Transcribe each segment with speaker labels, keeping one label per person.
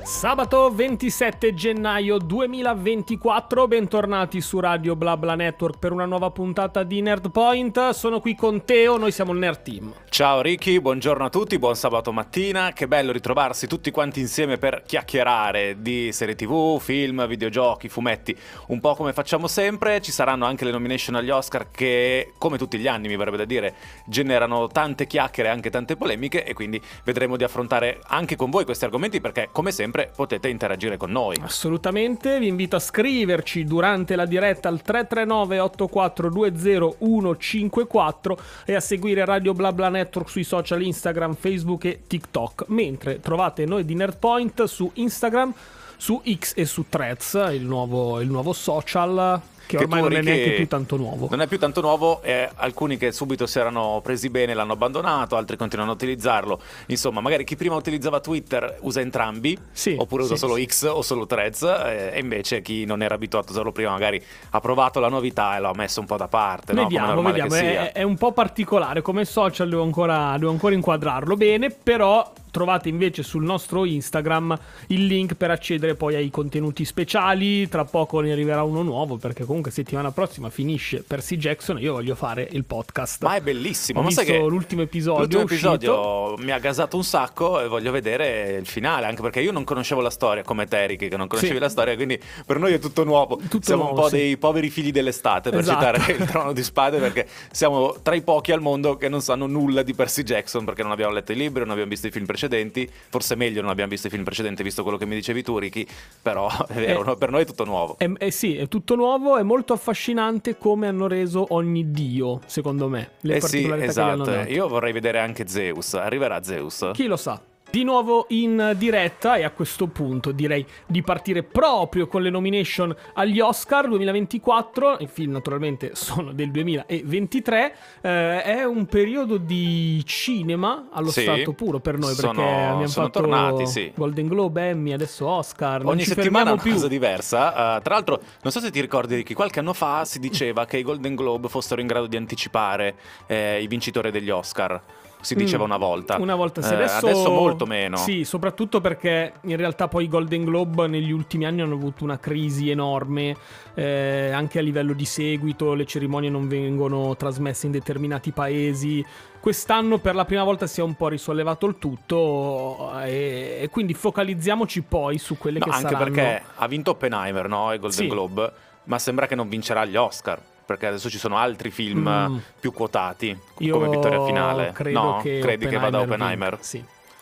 Speaker 1: Sabato 27 gennaio 2024, bentornati su Radio BlaBla Network per una nuova puntata di Nerd Point. Sono qui con Teo, noi siamo il Nerd Team.
Speaker 2: Ciao Ricky, buongiorno a tutti, buon sabato mattina. Che bello ritrovarsi tutti quanti insieme per chiacchierare di serie TV, film, videogiochi, fumetti, un po' come facciamo sempre. Ci saranno anche le nomination agli Oscar che, come tutti gli anni mi verrebbe da dire, generano tante chiacchiere e anche tante polemiche, e quindi vedremo di affrontare anche con voi questi argomenti, perché come sempre potete interagire con noi.
Speaker 1: Assolutamente, vi invito a scriverci durante la diretta al 339 8420 154 e a seguire Radio BlaBla Network sui social Instagram, Facebook e TikTok, mentre trovate noi di Nerdpoint su Instagram, su X e su Threads, il nuovo social che ormai non è neanche più tanto nuovo.
Speaker 2: Non è più tanto nuovo, alcuni che subito si erano presi bene l'hanno abbandonato, altri continuano a utilizzarlo. Insomma, magari chi prima utilizzava Twitter usa entrambi, oppure usa solo X o solo Threads, e invece chi non era abituato a usarlo prima magari ha provato la novità e l'ha messo un po' da parte.
Speaker 1: Vediamo. È un po' particolare come social, devo ancora inquadrarlo bene, però trovate invece sul nostro Instagram il link per accedere poi ai contenuti speciali. Tra poco ne arriverà uno nuovo, perché comunque settimana prossima finisce Percy Jackson e io voglio fare il podcast.
Speaker 2: Ma è bellissimo.
Speaker 1: Ho visto l'ultimo episodio.
Speaker 2: L'ultimo episodio mi ha gasato un sacco e voglio vedere il finale, anche perché io non conoscevo la storia come te, Ricky, che non conoscevi la storia, quindi per noi è tutto nuovo. Siamo nuovo, un po' dei poveri figli dell'estate, per citare il Trono di Spade, perché siamo tra i pochi al mondo che non sanno nulla di Percy Jackson, perché non abbiamo letto i libri, non abbiamo visto i film precedenti. Forse meglio non abbiamo visto i film precedenti, visto quello che mi dicevi tu, Ricky, però è vero, per noi è tutto nuovo.
Speaker 1: Sì, è tutto nuovo, è molto affascinante come hanno reso ogni dio, secondo me, le particolarità che hanno dato.
Speaker 2: Io vorrei vedere anche Zeus. Arriverà Zeus?
Speaker 1: Chi lo sa? Di nuovo in diretta, e a questo punto direi di partire proprio con le nomination agli Oscar 2024. I film naturalmente sono del 2023. È un periodo di cinema allo stato puro per noi, perché abbiamo fatto tornati, Golden Globe, Emmy, adesso Oscar.
Speaker 2: Ogni settimana una cosa diversa. Tra l'altro, non so se ti ricordi che qualche anno fa si diceva che i Golden Globe fossero in grado di anticipare i vincitori degli Oscar. Si diceva una volta sì, adesso molto meno.
Speaker 1: Sì, soprattutto perché in realtà poi i Golden Globe negli ultimi anni hanno avuto una crisi enorme, anche a livello di seguito. Le cerimonie non vengono trasmesse in determinati paesi. Quest'anno per la prima volta si è un po' risollevato il tutto, e quindi focalizziamoci poi su quelle che
Speaker 2: anche
Speaker 1: saranno.
Speaker 2: Anche perché ha vinto Oppenheimer, no? I Golden Globe, ma sembra che non vincerà gli Oscar, perché adesso ci sono altri film più quotati come vittoria finale. Credi che vada Oppenheimer?
Speaker 1: Sì.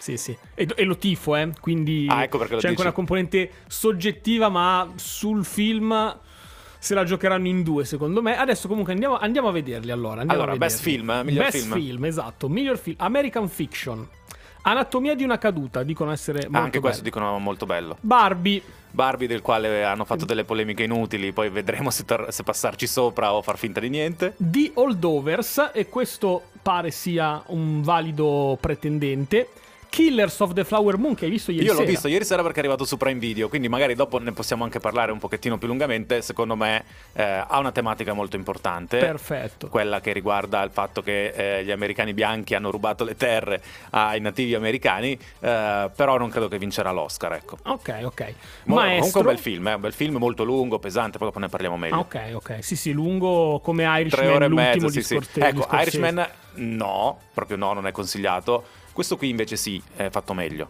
Speaker 1: E lo tifo, quindi
Speaker 2: ecco perché
Speaker 1: c'è anche una componente soggettiva, ma sul film se la giocheranno in due, secondo me. Adesso comunque andiamo a vederli. Allora,
Speaker 2: best film, miglior
Speaker 1: film, esatto, miglior film, American Fiction, Anatomia di una caduta, dicono essere molto
Speaker 2: anche
Speaker 1: bello.
Speaker 2: Questo dicono molto bello.
Speaker 1: Barbie,
Speaker 2: del quale hanno fatto delle polemiche inutili, poi vedremo se passarci sopra o far finta di niente.
Speaker 1: The Holdovers, e questo pare sia un valido pretendente. Killers of the Flower Moon, che hai visto ieri sera.
Speaker 2: Io l'ho visto ieri sera perché è arrivato su Prime Video, quindi magari dopo ne possiamo anche parlare un pochettino più lungamente. Secondo me ha una tematica molto importante.
Speaker 1: Perfetto.
Speaker 2: Quella che riguarda il fatto che gli americani bianchi hanno rubato le terre ai nativi americani, però non credo che vincerà l'Oscar, ecco.
Speaker 1: Ok.
Speaker 2: Comunque un bel film molto lungo, pesante, poi dopo ne parliamo meglio.
Speaker 1: Ok. Sì, lungo come Irishman,
Speaker 2: 3 ore e
Speaker 1: l'ultimo
Speaker 2: mezza,
Speaker 1: di
Speaker 2: Ecco, Irishman proprio no, non è consigliato. Questo qui invece sì, è fatto meglio.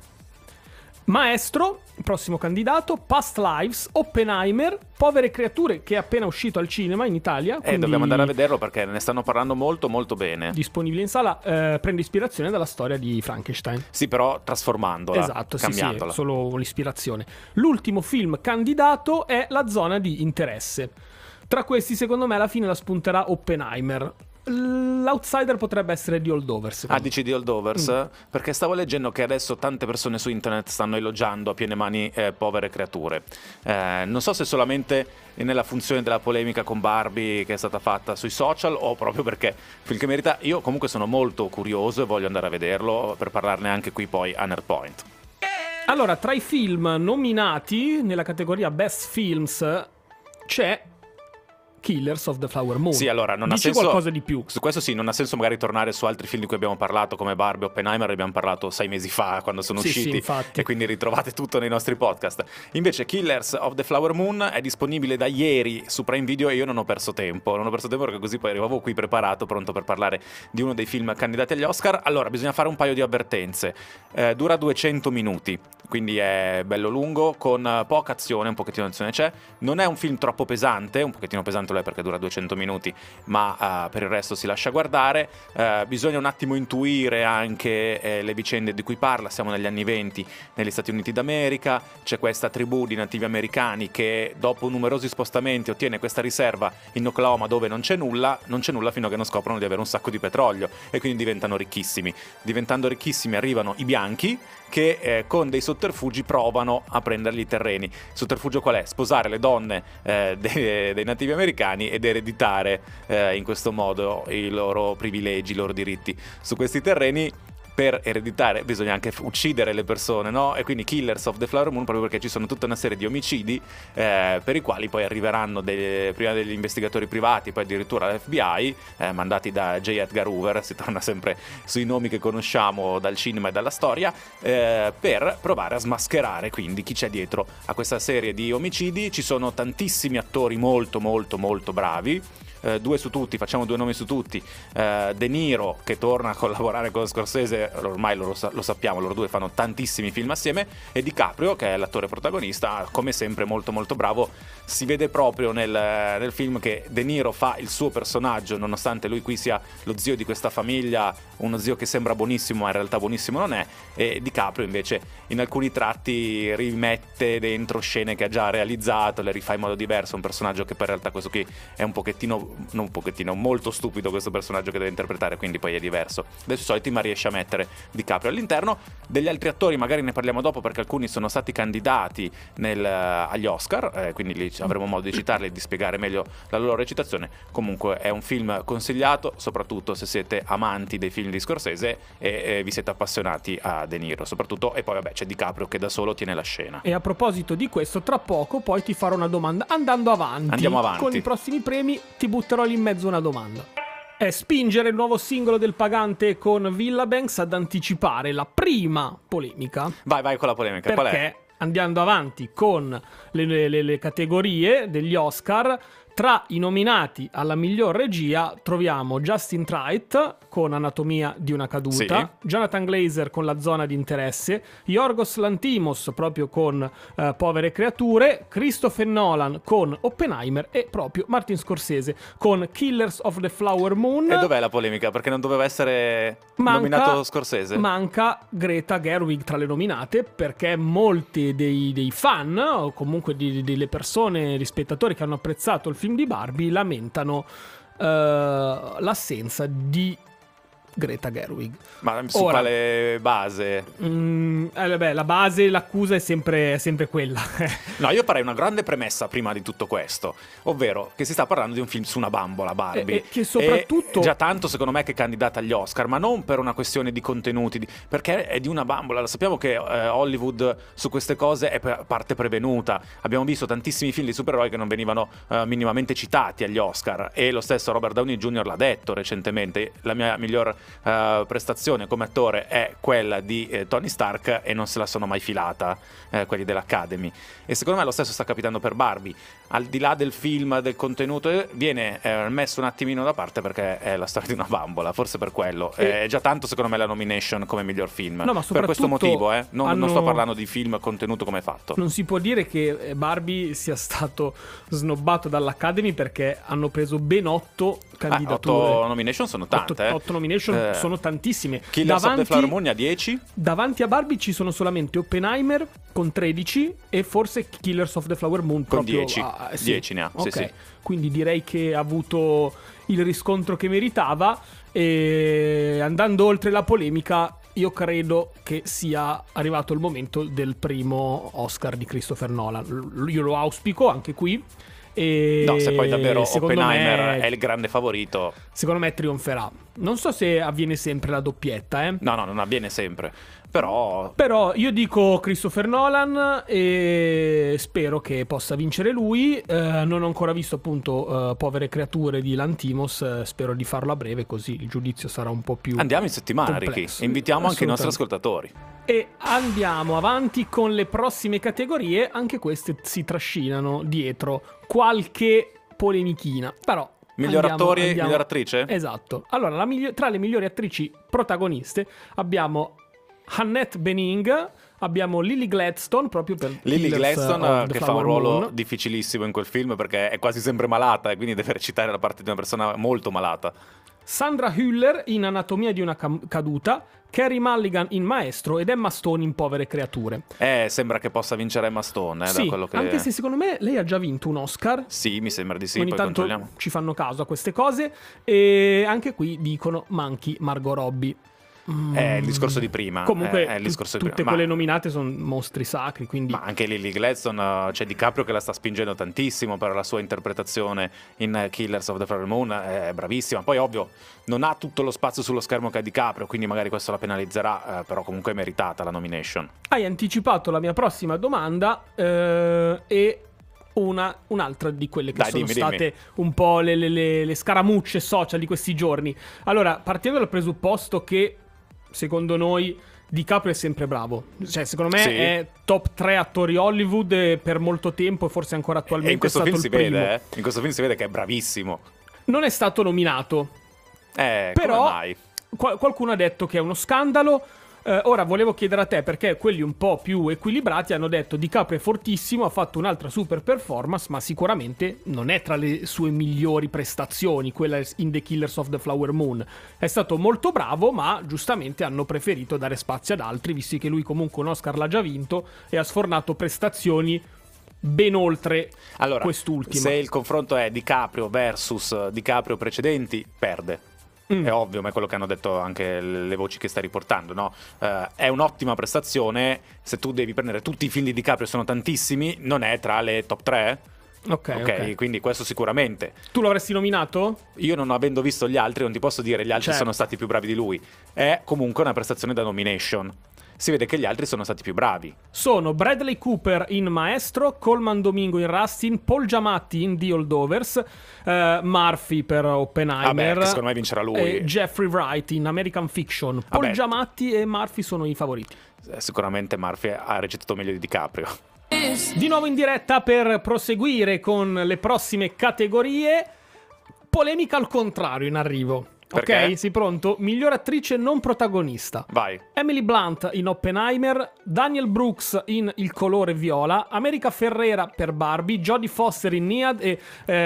Speaker 1: Maestro, prossimo candidato, Past Lives, Oppenheimer, Povere creature, che è appena uscito al cinema in Italia.
Speaker 2: Dobbiamo andare a vederlo perché ne stanno parlando molto molto bene.
Speaker 1: Disponibile in sala, prende ispirazione dalla storia di Frankenstein.
Speaker 2: Sì, però trasformandola,
Speaker 1: esatto,
Speaker 2: cambiandola.
Speaker 1: Sì, solo l'ispirazione. L'ultimo film candidato è La zona di interesse. Tra questi, secondo me, alla fine la spunterà Oppenheimer. L'outsider potrebbe essere The Holdovers.
Speaker 2: Dici The Holdovers? Perché stavo leggendo che adesso tante persone su internet stanno elogiando a piene mani Povere creature. Non so se solamente nella funzione della polemica con Barbie che è stata fatta sui social, o proprio perché film che merita. Io comunque sono molto curioso e voglio andare a vederlo per parlarne anche qui poi a Nerdpoint.
Speaker 1: Allora, tra i film nominati nella categoria Best Films c'è Killers of the Flower Moon.
Speaker 2: Sì, allora non
Speaker 1: Dici
Speaker 2: ha senso
Speaker 1: qualcosa di più.
Speaker 2: su questo. Sì, non ha senso magari tornare su altri film di cui abbiamo parlato come Barbie, Oppenheimer, abbiamo parlato 6 mesi fa quando sono usciti, e quindi ritrovate tutto nei nostri podcast. Invece Killers of the Flower Moon è disponibile da ieri su Prime Video e io non ho perso tempo perché così poi arrivavo qui preparato, pronto per parlare di uno dei film candidati agli Oscar. Allora, bisogna fare un paio di avvertenze. Dura 200 minuti, quindi è bello lungo, con poca azione, un pochettino di azione c'è. Non è un film troppo pesante, un pochettino pesante lo è perché dura 200 minuti, ma per il resto si lascia guardare. Bisogna un attimo intuire anche le vicende di cui parla. Siamo negli anni 20 negli Stati Uniti d'America, c'è questa tribù di nativi americani che dopo numerosi spostamenti ottiene questa riserva in Oklahoma dove non c'è nulla fino a che non scoprono di avere un sacco di petrolio e quindi diventano ricchissimi. Diventando ricchissimi arrivano i bianchi che con dei sotterfugi provano a prendergli i terreni. Il sotterfugio qual è? Sposare le donne dei nativi americani ed ereditare in questo modo i loro privilegi, i loro diritti su questi terreni. Per ereditare bisogna anche uccidere le persone, no? E quindi Killers of the Flower Moon, proprio perché ci sono tutta una serie di omicidi per i quali poi arriveranno prima degli investigatori privati, poi addirittura l'FBI, mandati da J. Edgar Hoover. Si torna sempre sui nomi che conosciamo dal cinema e dalla storia, per provare a smascherare quindi chi c'è dietro a questa serie di omicidi. Ci sono tantissimi attori molto molto molto bravi. Facciamo due nomi su tutti. De Niro, che torna a collaborare con Scorsese, ormai lo sappiamo, loro due fanno tantissimi film assieme, e DiCaprio, che è l'attore protagonista, come sempre molto molto bravo. Si vede proprio nel film che De Niro fa il suo personaggio, nonostante lui qui sia lo zio di questa famiglia, uno zio che sembra buonissimo ma in realtà buonissimo non è, e DiCaprio invece in alcuni tratti rimette dentro scene che ha già realizzato, le rifà in modo diverso, un personaggio che per realtà questo qui è molto stupido, questo personaggio che deve interpretare, quindi poi è diverso dai suoi soliti, ma riesce a mettere DiCaprio all'interno. Degli altri attori magari ne parliamo dopo, perché alcuni sono stati candidati agli Oscar, quindi lì avremo modo di citarli e di spiegare meglio la loro recitazione. Comunque è un film consigliato, soprattutto se siete amanti dei film di Scorsese e vi siete appassionati a De Niro soprattutto, e poi vabbè c'è DiCaprio che da solo tiene la scena.
Speaker 1: E a proposito di questo, tra poco poi ti farò una domanda. Andiamo avanti con i prossimi premi, ti butterò lì in mezzo una domanda. È spingere il nuovo singolo del Pagante con Villabanks ad anticipare la prima polemica.
Speaker 2: Vai con la polemica. Qual è?
Speaker 1: Perché andando avanti con le categorie degli Oscar, tra i nominati alla miglior regia troviamo Justin Triet con Anatomia di una caduta, sì. Jonathan Glazer con La zona di interesse, Yorgos Lanthimos proprio con Povere creature, Christopher Nolan con Oppenheimer e proprio Martin Scorsese con Killers of the Flower Moon.
Speaker 2: E dov'è la polemica? Perché non doveva essere nominato Scorsese?
Speaker 1: Manca Greta Gerwig tra le nominate, perché molti dei fan o comunque delle persone, gli spettatori che hanno apprezzato il film di Barbie lamentano l'assenza di Greta Gerwig.
Speaker 2: Ma su quale base?
Speaker 1: La base, l'accusa è sempre quella.
Speaker 2: No, io farei una grande premessa prima di tutto questo, ovvero che si sta parlando di un film su una bambola, Barbie,
Speaker 1: e che soprattutto
Speaker 2: già tanto secondo me che è candidata agli Oscar, ma non per una questione di contenuti, perché è di una bambola. Lo sappiamo che Hollywood su queste cose è parte prevenuta. Abbiamo visto tantissimi film di supereroi che non venivano minimamente citati agli Oscar, e lo stesso Robert Downey Jr. l'ha detto recentemente: la mia miglior prestazione come attore è quella di Tony Stark, e non se la sono mai filata quelli dell'Academy. E secondo me lo stesso sta capitando per Barbie. Al di là del film, del contenuto, viene messo un attimino da parte perché è la storia di una bambola, forse per quello. È già tanto secondo me la nomination come miglior film,
Speaker 1: no, ma
Speaker 2: per questo motivo non sto parlando di film contenuto come fatto.
Speaker 1: Non si può dire che Barbie sia stato snobbato dall'Academy, perché hanno preso ben 8 candidature.
Speaker 2: 8 nomination sono tante.
Speaker 1: 8 nomination sono tantissime.
Speaker 2: Killers of the Flower Moon ha 10.
Speaker 1: Davanti a Barbie ci sono solamente Oppenheimer con 13 e forse Killers of the Flower Moon
Speaker 2: con
Speaker 1: proprio
Speaker 2: 10. 10 ne ha.
Speaker 1: Okay.
Speaker 2: Sì.
Speaker 1: Quindi direi che ha avuto il riscontro che meritava. E andando oltre la polemica, io credo che sia arrivato il momento del primo Oscar di Christopher Nolan. Io lo auspico anche qui. E
Speaker 2: no, se poi davvero Oppenheimer è il grande favorito,
Speaker 1: secondo me trionferà. Non so se avviene sempre la doppietta,
Speaker 2: No, non avviene sempre. Però
Speaker 1: io dico Christopher Nolan e spero che possa vincere lui. Non ho ancora visto appunto Povere creature di Lanthimos, spero di farlo a breve, così il giudizio sarà un po' più
Speaker 2: andiamo in settimana, Ricky. Invitiamo anche i nostri ascoltatori.
Speaker 1: E andiamo avanti con le prossime categorie. Anche queste si trascinano dietro qualche polemichina, però
Speaker 2: miglior attore e miglior attrice?
Speaker 1: Esatto. Allora, tra le migliori attrici protagoniste abbiamo Annette Bening, abbiamo Lily Gladstone, proprio per
Speaker 2: Lily Gladstone, che fa un ruolo difficilissimo in quel film perché è quasi sempre malata e quindi deve recitare la parte di una persona molto malata.
Speaker 1: Sandra Hüller in Anatomia di una caduta, Carey Mulligan in Maestro ed Emma Stone in Povere creature.
Speaker 2: Sembra che possa vincere Emma Stone,
Speaker 1: sì,
Speaker 2: da quello che...
Speaker 1: anche se secondo me lei ha già vinto un Oscar.
Speaker 2: Sì, mi sembra di sì.
Speaker 1: Ogni
Speaker 2: poi
Speaker 1: tanto
Speaker 2: controlliamo.
Speaker 1: ci fanno caso a queste cose. E anche qui dicono manchi Margot Robbie.
Speaker 2: È il discorso di prima.
Speaker 1: Comunque
Speaker 2: è il discorso di
Speaker 1: tutte
Speaker 2: prima.
Speaker 1: quelle nominate sono mostri sacri, quindi...
Speaker 2: Ma anche Lily Gladstone, c'è DiCaprio che la sta spingendo tantissimo per la sua interpretazione in Killers of the Flower Moon, è bravissima. Poi ovvio non ha tutto lo spazio sullo schermo che ha DiCaprio, quindi magari questo la penalizzerà, però comunque è meritata la nomination.
Speaker 1: Hai anticipato la mia prossima domanda e un'altra di quelle che sono state un po' le scaramucce social di questi giorni. Allora, partendo dal presupposto che secondo noi DiCaprio è sempre bravo, cioè secondo me è top 3 attori Hollywood per molto tempo e forse ancora attualmente.
Speaker 2: E in questo
Speaker 1: è stato
Speaker 2: film
Speaker 1: il
Speaker 2: si
Speaker 1: primo.
Speaker 2: vede, in questo film si vede che è bravissimo.
Speaker 1: Non è stato nominato,
Speaker 2: però
Speaker 1: come
Speaker 2: mai?
Speaker 1: Qualcuno ha detto che è uno scandalo. Ora volevo chiedere a te, perché quelli un po' più equilibrati hanno detto DiCaprio è fortissimo, ha fatto un'altra super performance, ma sicuramente non è tra le sue migliori prestazioni quella in The Killers of the Flower Moon. È stato molto bravo, ma giustamente hanno preferito dare spazio ad altri, visto che lui comunque un Oscar l'ha già vinto e ha sfornato prestazioni ben oltre quest'ultima.
Speaker 2: Se il confronto è DiCaprio versus DiCaprio precedenti, perde. È ovvio, ma è quello che hanno detto anche le voci che stai riportando, no? È un'ottima prestazione. Se tu devi prendere tutti i film di DiCaprio, sono tantissimi, non è tra le top 3. Ok, quindi questo sicuramente.
Speaker 1: Tu lo avresti nominato?
Speaker 2: Io, non avendo visto gli altri, non ti posso dire gli altri sono stati più bravi di lui. È comunque una prestazione da nomination. Si vede che gli altri sono stati più bravi.
Speaker 1: Sono Bradley Cooper in Maestro, Colman Domingo in Rustin, Paul Giamatti in The Holdovers, Murphy per Oppenheimer,
Speaker 2: che secondo me vincerà lui,
Speaker 1: e Jeffrey Wright in American Fiction. Paul Giamatti e Murphy sono i favoriti.
Speaker 2: Sicuramente Murphy ha recitato meglio di DiCaprio.
Speaker 1: Di nuovo in diretta per proseguire con le prossime categorie. Polemica al contrario in arrivo.
Speaker 2: Perché?
Speaker 1: Ok, sei pronto? Miglior attrice non protagonista.
Speaker 2: Vai.
Speaker 1: Emily Blunt in Oppenheimer, Daniel Brooks in Il colore viola, America Ferrera per Barbie, Jodie Foster in Nead e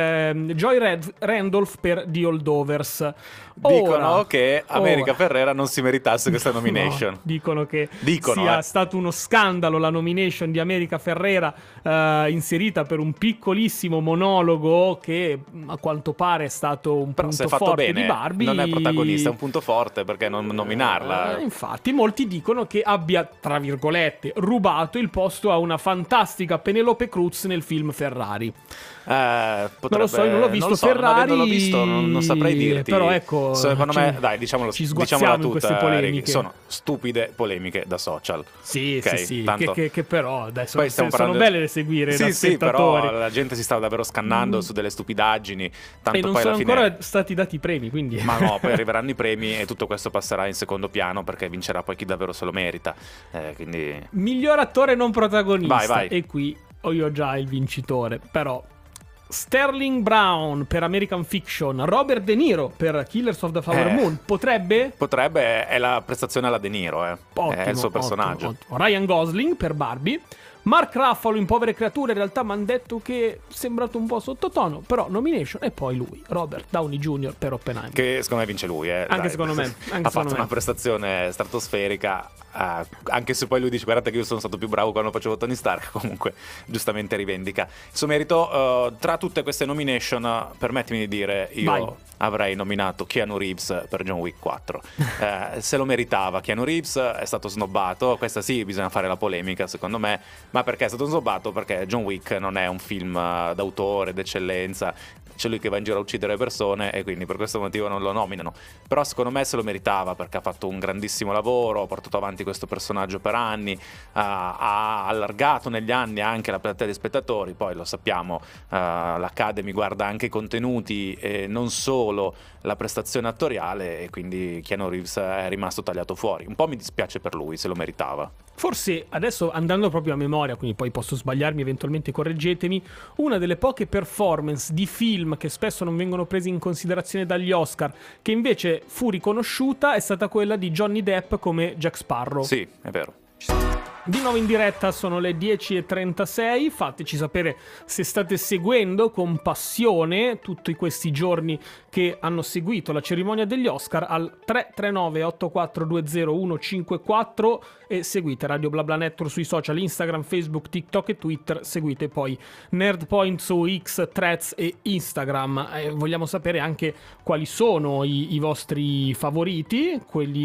Speaker 1: Joy Randolph per The Holdovers.
Speaker 2: Dicono che America Ferrera non si meritasse questa nomination.
Speaker 1: No, dicono che sia stato uno scandalo la nomination di America Ferrera inserita per un piccolissimo monologo che a quanto pare è stato un punto forte di Barbie.
Speaker 2: Non è protagonista, è un punto forte, perché non nominarla?
Speaker 1: Infatti molti dicono che abbia, tra virgolette, rubato il posto a una fantastica Penelope Cruz nel film Ferrari.
Speaker 2: Non
Speaker 1: lo so, io non l'ho visto. Ferrari,
Speaker 2: non l'ho visto, non saprei dirti.
Speaker 1: Però ecco,
Speaker 2: secondo me, dai, diciamola
Speaker 1: tutta,
Speaker 2: polemiche. Sono stupide polemiche da social.
Speaker 1: Sì, sì,
Speaker 2: tanto...
Speaker 1: che però dai,
Speaker 2: sono
Speaker 1: belle da seguire da
Speaker 2: sì,
Speaker 1: spettatori.
Speaker 2: però la gente si sta davvero scannando su delle stupidaggini, tanto
Speaker 1: e non
Speaker 2: poi
Speaker 1: sono
Speaker 2: alla fine...
Speaker 1: ancora stati dati i premi, quindi
Speaker 2: ma no, poi arriveranno i premi e tutto questo passerà in secondo piano, perché vincerà poi chi davvero se lo merita, quindi...
Speaker 1: Miglior attore non protagonista.
Speaker 2: Vai.
Speaker 1: E qui io ho già il vincitore, però Sterling Brown per American Fiction, Robert De Niro per Killers of the Flower Moon. Potrebbe,
Speaker 2: è la prestazione alla De Niro,
Speaker 1: ottimo,
Speaker 2: è il suo personaggio.
Speaker 1: Ottimo. Ryan Gosling per Barbie, Mark Ruffalo in Povere creature. In realtà mi hanno detto che è sembrato un po' sottotono, però nomination. E poi lui, Robert Downey Jr. per Oppenheimer,
Speaker 2: che secondo me vince lui,
Speaker 1: anche secondo me
Speaker 2: ha fatto una prestazione stratosferica. anche se poi lui dice guardate che io sono stato più bravo quando facevo Tony Stark, comunque giustamente rivendica il suo merito. Tra tutte queste nomination, permettimi di dire, io avrei nominato Keanu Reeves per John Wick 4. Se lo meritava. Keanu Reeves è stato snobbato, questa sì bisogna fare la polemica secondo me, ma perché è stato snobbato? Perché John Wick non è un film d'autore, d'eccellenza, c'è lui che va in giro a uccidere persone e quindi per questo motivo non lo nominano. Però secondo me se lo meritava, perché ha fatto un grandissimo lavoro, ha portato avanti questo personaggio per anni, ha allargato negli anni anche la platea dei spettatori. Poi lo sappiamo, l'Academy guarda anche i contenuti e non solo la prestazione attoriale, e quindi Keanu Reeves è rimasto tagliato fuori. Un po' mi dispiace per lui, se lo meritava.
Speaker 1: Forse adesso, andando proprio a memoria, quindi poi posso sbagliarmi, eventualmente correggetemi, una delle poche performance di film che spesso non vengono presi in considerazione dagli Oscar, che invece fu riconosciuta, è stata quella di Johnny Depp come Jack Sparrow.
Speaker 2: Sì, è vero.
Speaker 1: Di nuovo in diretta, sono le 10:36, fateci sapere se state seguendo con passione tutti questi giorni che hanno seguito la cerimonia degli Oscar al 339 8420 154 e seguite Radio BlaBla Network sui social Instagram, Facebook, TikTok e Twitter, seguite poi Nerdpoint su X, Threads e Instagram. Vogliamo sapere anche quali sono i vostri favoriti,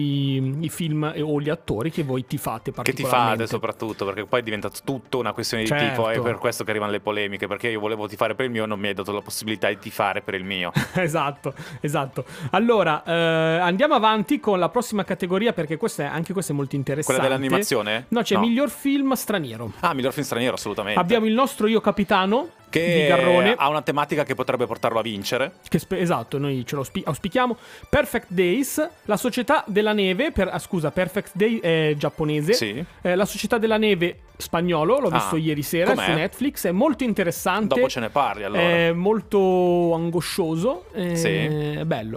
Speaker 1: i film o gli attori che voi tifate particolarmente.
Speaker 2: Che tifate soprattutto, perché poi è diventato tutto una questione di tifo, è per questo che arrivano le polemiche, perché io volevo tifare per il mio, non mi hai dato la possibilità di tifare per il mio.
Speaker 1: Esatto. Allora, andiamo avanti con la prossima categoria, perché anche questa è molto interessante.
Speaker 2: Quella dell'animazione?
Speaker 1: No, c'è miglior film straniero.
Speaker 2: Miglior film straniero, assolutamente.
Speaker 1: Abbiamo il nostro Io Capitano
Speaker 2: che
Speaker 1: di Garrone,
Speaker 2: ha una tematica che potrebbe portarlo a vincere.
Speaker 1: Esatto, noi ce lo auspichiamo. Perfect Days, La Società della Neve, Perfect Day è giapponese.
Speaker 2: Sì.
Speaker 1: La Società della Neve spagnolo, l'ho visto ieri sera.
Speaker 2: Com'è?
Speaker 1: Su Netflix, è molto interessante.
Speaker 2: Dopo ce ne parli, allora.
Speaker 1: È molto angoscioso.
Speaker 2: Sì.
Speaker 1: Bello.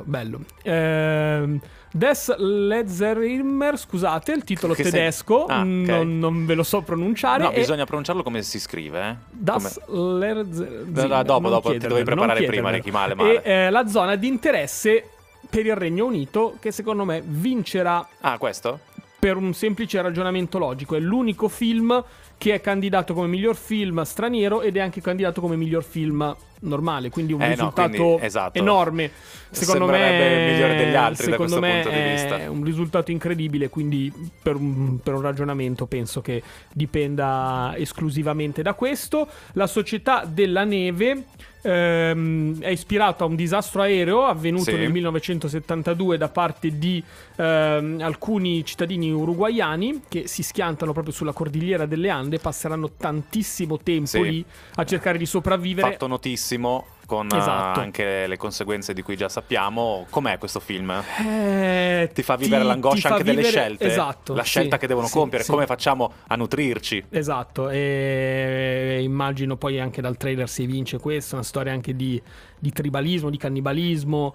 Speaker 1: Des Lezerimer, scusate, il titolo tedesco,
Speaker 2: okay.
Speaker 1: non ve lo so pronunciare.
Speaker 2: No, bisogna pronunciarlo come si scrive.
Speaker 1: Das
Speaker 2: Lezerimer. Dopo ti dovevi preparare prima, Ricky, male.
Speaker 1: E la zona di interesse per il Regno Unito, che secondo me vincerà.
Speaker 2: Questo?
Speaker 1: Per un semplice ragionamento logico. È l'unico film che è candidato come miglior film straniero ed è anche candidato come miglior film normale, quindi un risultato enorme. Secondo me
Speaker 2: il migliore degli altri,
Speaker 1: secondo
Speaker 2: da questo
Speaker 1: me
Speaker 2: punto di vista.
Speaker 1: È un risultato incredibile, quindi per un ragionamento penso che dipenda esclusivamente da questo. La Società della Neve è ispirato a un disastro aereo avvenuto nel 1972 da parte di alcuni cittadini uruguaiani che si schiantano proprio sulla cordigliera delle Ande, passeranno tantissimo tempo lì a cercare di sopravvivere.
Speaker 2: Fatto notissimo, con anche le conseguenze di cui già sappiamo. Com'è questo film?
Speaker 1: Ti
Speaker 2: fa vivere l'angoscia anche delle scelte.
Speaker 1: Esatto.
Speaker 2: La scelta che devono compiere, come facciamo a nutrirci.
Speaker 1: Esatto, e immagino poi anche dal trailer si evince questo, una storia anche di tribalismo, di cannibalismo,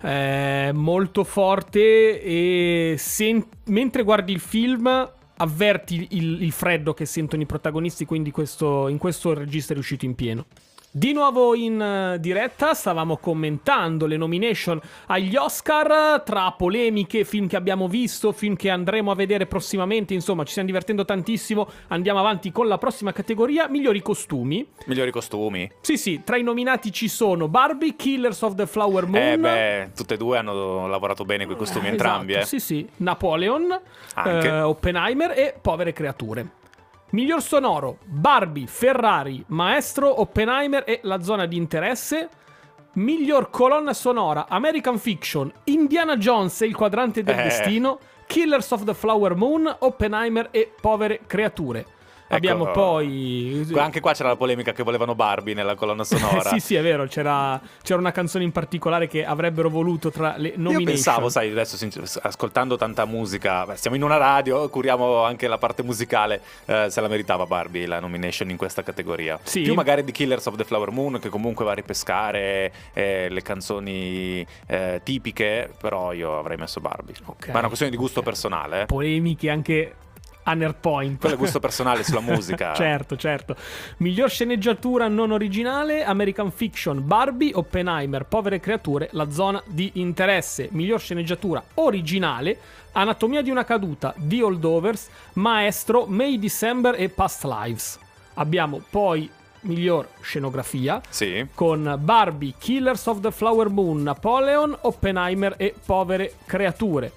Speaker 1: molto forte, e mentre guardi il film avverti il freddo che sentono i protagonisti, quindi in questo il regista è riuscito in pieno. Di nuovo in diretta, stavamo commentando le nomination agli Oscar, tra polemiche, film che abbiamo visto, film che andremo a vedere prossimamente, insomma ci stiamo divertendo tantissimo. Andiamo avanti con la prossima categoria, migliori costumi.
Speaker 2: Migliori costumi?
Speaker 1: Sì, tra i nominati ci sono Barbie, Killers of the Flower Moon.
Speaker 2: Tutte e due hanno lavorato bene con i costumi entrambi.
Speaker 1: Sì, Napoleon, Oppenheimer e Povere creature. Miglior sonoro, Barbie, Ferrari, Maestro, Oppenheimer e La zona di interesse. Miglior colonna sonora, American Fiction, Indiana Jones e il quadrante del destino, Killers of the Flower Moon, Oppenheimer e Povere creature. Abbiamo poi
Speaker 2: anche qua c'era la polemica che volevano Barbie nella colonna sonora.
Speaker 1: Sì, è vero, c'era una canzone in particolare che avrebbero voluto tra le nomination.
Speaker 2: Io pensavo, sai, adesso ascoltando tanta musica, siamo in una radio, curiamo anche la parte musicale, se la meritava Barbie la nomination in questa categoria. Più magari di Killers of the Flower Moon, che comunque va a ripescare le canzoni tipiche, però io avrei messo Barbie. Ma è una questione di gusto personale.
Speaker 1: Polemiche anche a Nerdpoint.
Speaker 2: Quello è gusto personale sulla musica.
Speaker 1: Certo. Miglior sceneggiatura non originale: American Fiction, Barbie, Oppenheimer, Povere creature, La zona di interesse. Miglior sceneggiatura originale: Anatomia di una caduta, The Holdovers, Maestro, May December e Past Lives. Abbiamo poi miglior scenografia,
Speaker 2: sì,
Speaker 1: con Barbie, Killers of the Flower Moon, Napoleon, Oppenheimer e Povere creature.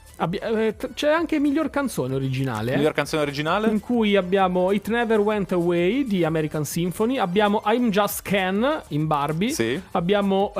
Speaker 1: C'è anche miglior canzone originale.
Speaker 2: Miglior canzone originale?
Speaker 1: In cui abbiamo It Never Went Away di American Symphony, abbiamo I'm Just Ken in Barbie,
Speaker 2: sì,
Speaker 1: abbiamo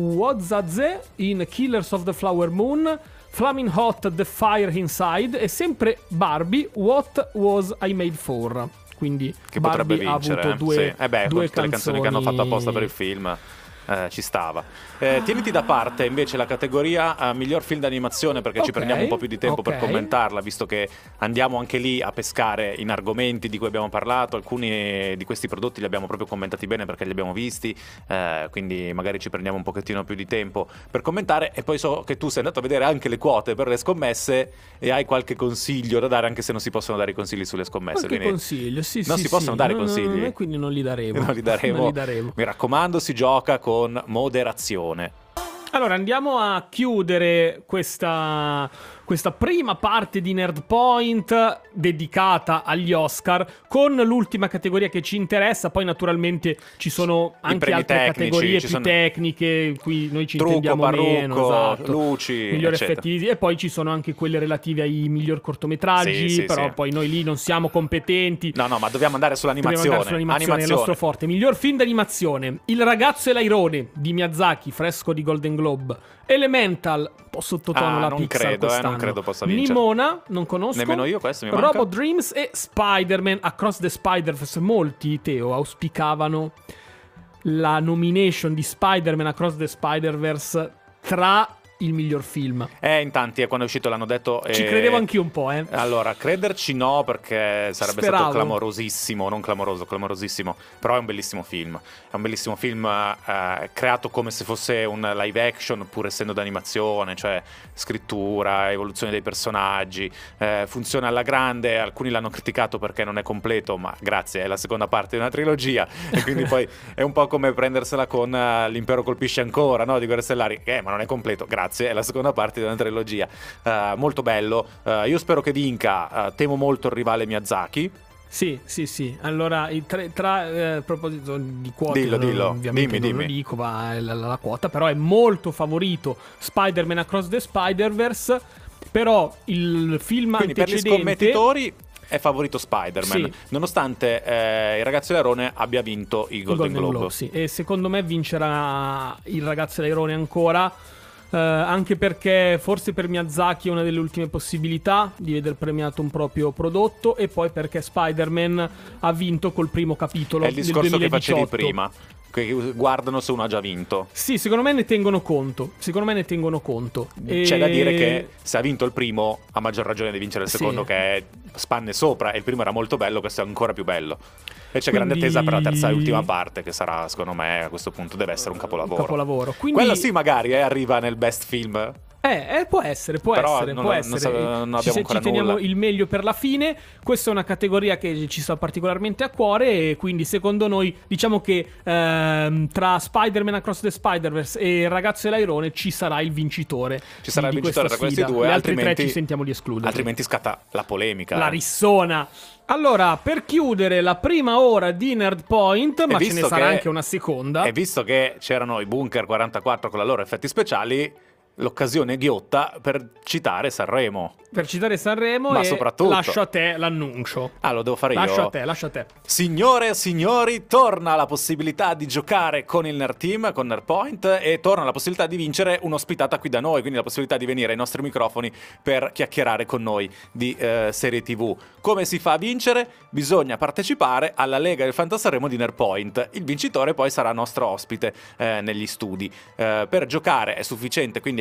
Speaker 1: Wozaze in Killers of the Flower Moon, Flaming Hot, The Fire Inside, e sempre Barbie, What Was I Made For. Quindi
Speaker 2: che
Speaker 1: Barbie
Speaker 2: potrebbe vincere,
Speaker 1: ha avuto due
Speaker 2: tutte le canzoni che hanno fatto apposta per il film. Ci stava. Tieniti da parte invece la categoria miglior film d'animazione, perché ci prendiamo un po' più di tempo per commentarla, visto che andiamo anche lì a pescare in argomenti di cui abbiamo parlato. Alcuni di questi prodotti li abbiamo proprio commentati bene perché li abbiamo visti, quindi magari ci prendiamo un pochettino più di tempo per commentare. E poi so che tu sei andato a vedere anche le quote per le scommesse e hai qualche consiglio da dare, anche se non si possono dare i consigli sulle scommesse.
Speaker 1: Qualche consiglio, sì,
Speaker 2: non si possono dare consigli,
Speaker 1: e quindi non li daremo.
Speaker 2: Non li daremo. Mi raccomando, si gioca con moderazione.
Speaker 1: Allora andiamo a chiudere questa prima parte di Nerdpoint dedicata agli Oscar con l'ultima categoria che ci interessa. Poi naturalmente ci sono anche altre categorie più tecniche, qui noi ci intendiamo meno,
Speaker 2: luci,
Speaker 1: migliori
Speaker 2: eccetera.
Speaker 1: effetti visivi, e poi ci sono anche quelle relative ai miglior cortometraggi, però poi noi lì non siamo competenti.
Speaker 2: No, ma dobbiamo andare sull'animazione.
Speaker 1: È il nostro forte. Miglior film d'animazione: Il ragazzo e l'airone di Miyazaki, fresco di Golden Globe. Elemental, un po' sottotono la Pixar quest'anno.
Speaker 2: Non credo possa vincere.
Speaker 1: Nimona, non conosco.
Speaker 2: Nemmeno io, questo mi manca.
Speaker 1: Robot Dreams e Spider-Man Across the Spider-Verse. Molti, Teo, auspicavano la nomination di Spider-Man Across the Spider-Verse tra il miglior film.
Speaker 2: In tanti, quando è uscito l'hanno detto.
Speaker 1: Ci credevo anch'io un po',
Speaker 2: Allora, crederci no, perché sarebbe stato clamorosissimo, non clamoroso, clamorosissimo. Però è un bellissimo film. È un bellissimo film creato come se fosse un live action, pur essendo d'animazione, cioè scrittura, evoluzione dei personaggi. Funziona alla grande. Alcuni l'hanno criticato perché non è completo, ma grazie, è la seconda parte di una trilogia. E quindi poi è un po' come prendersela con L'impero colpisce ancora, no? Di Guerre Stellari. Ma non è completo, grazie. È la seconda parte di una trilogia. Molto bello. Io spero che vinca. Temo molto il rivale Miyazaki.
Speaker 1: Sì. Allora, a proposito di quote,
Speaker 2: dillo.
Speaker 1: Ovviamente
Speaker 2: dimmi.
Speaker 1: Non lo dico, ma la quota però è molto favorito Spider-Man Across the Spider-Verse. Però il film
Speaker 2: quindi
Speaker 1: antecedente,
Speaker 2: per gli scommettitori è favorito Spider-Man,
Speaker 1: sì,
Speaker 2: nonostante il ragazzo dell'airone abbia vinto i Golden Globe.
Speaker 1: Sì. E secondo me vincerà il ragazzo dell'airone ancora. Anche perché forse per Miyazaki è una delle ultime possibilità di veder premiato un proprio prodotto, e poi perché Spider-Man ha vinto col primo capitolo del 2018.
Speaker 2: È il discorso che facevi prima, che guardano se uno ha già vinto.
Speaker 1: Sì, secondo me ne tengono conto.
Speaker 2: C'è da dire che se ha vinto il primo ha maggior ragione di vincere il secondo, che è spanne sopra, e il primo era molto bello, questo è ancora più bello. E c'è grande attesa per la terza e ultima parte, che sarà, secondo me, a questo punto deve essere un capolavoro.
Speaker 1: Quindi
Speaker 2: quello sì, magari arriva nel best film.
Speaker 1: Può essere.
Speaker 2: Non abbiamo
Speaker 1: ci teniamo
Speaker 2: nulla.
Speaker 1: il meglio per la fine. Questa è una categoria che ci sta particolarmente a cuore, e quindi secondo noi diciamo che tra Spider-Man Across the Spider-Verse e Il ragazzo e l'airone ci sarà il vincitore.
Speaker 2: Ci sarà il vincitore tra questi due.
Speaker 1: Le altre tre ci sentiamo di escludere.
Speaker 2: Altrimenti scatta la polemica.
Speaker 1: La rissona. Allora, per chiudere la prima ora di Nerdpoint, ma ce ne sarà anche una seconda.
Speaker 2: E visto che c'erano i Bunker 44 con la loro effetti speciali, l'occasione ghiotta per citare Sanremo. Ma soprattutto
Speaker 1: lascio a te l'annuncio.
Speaker 2: Lo devo fare io.
Speaker 1: Lascio a te.
Speaker 2: Signore e signori, torna la possibilità di giocare con il Nerd Team, con Nerdpoint, e torna la possibilità di vincere un'ospitata qui da noi, quindi la possibilità di venire ai nostri microfoni per chiacchierare con noi di serie TV. Come si fa a vincere? Bisogna partecipare alla Lega del Fantasarremo di Nerdpoint. Il vincitore poi sarà nostro ospite negli studi. Per giocare è sufficiente quindi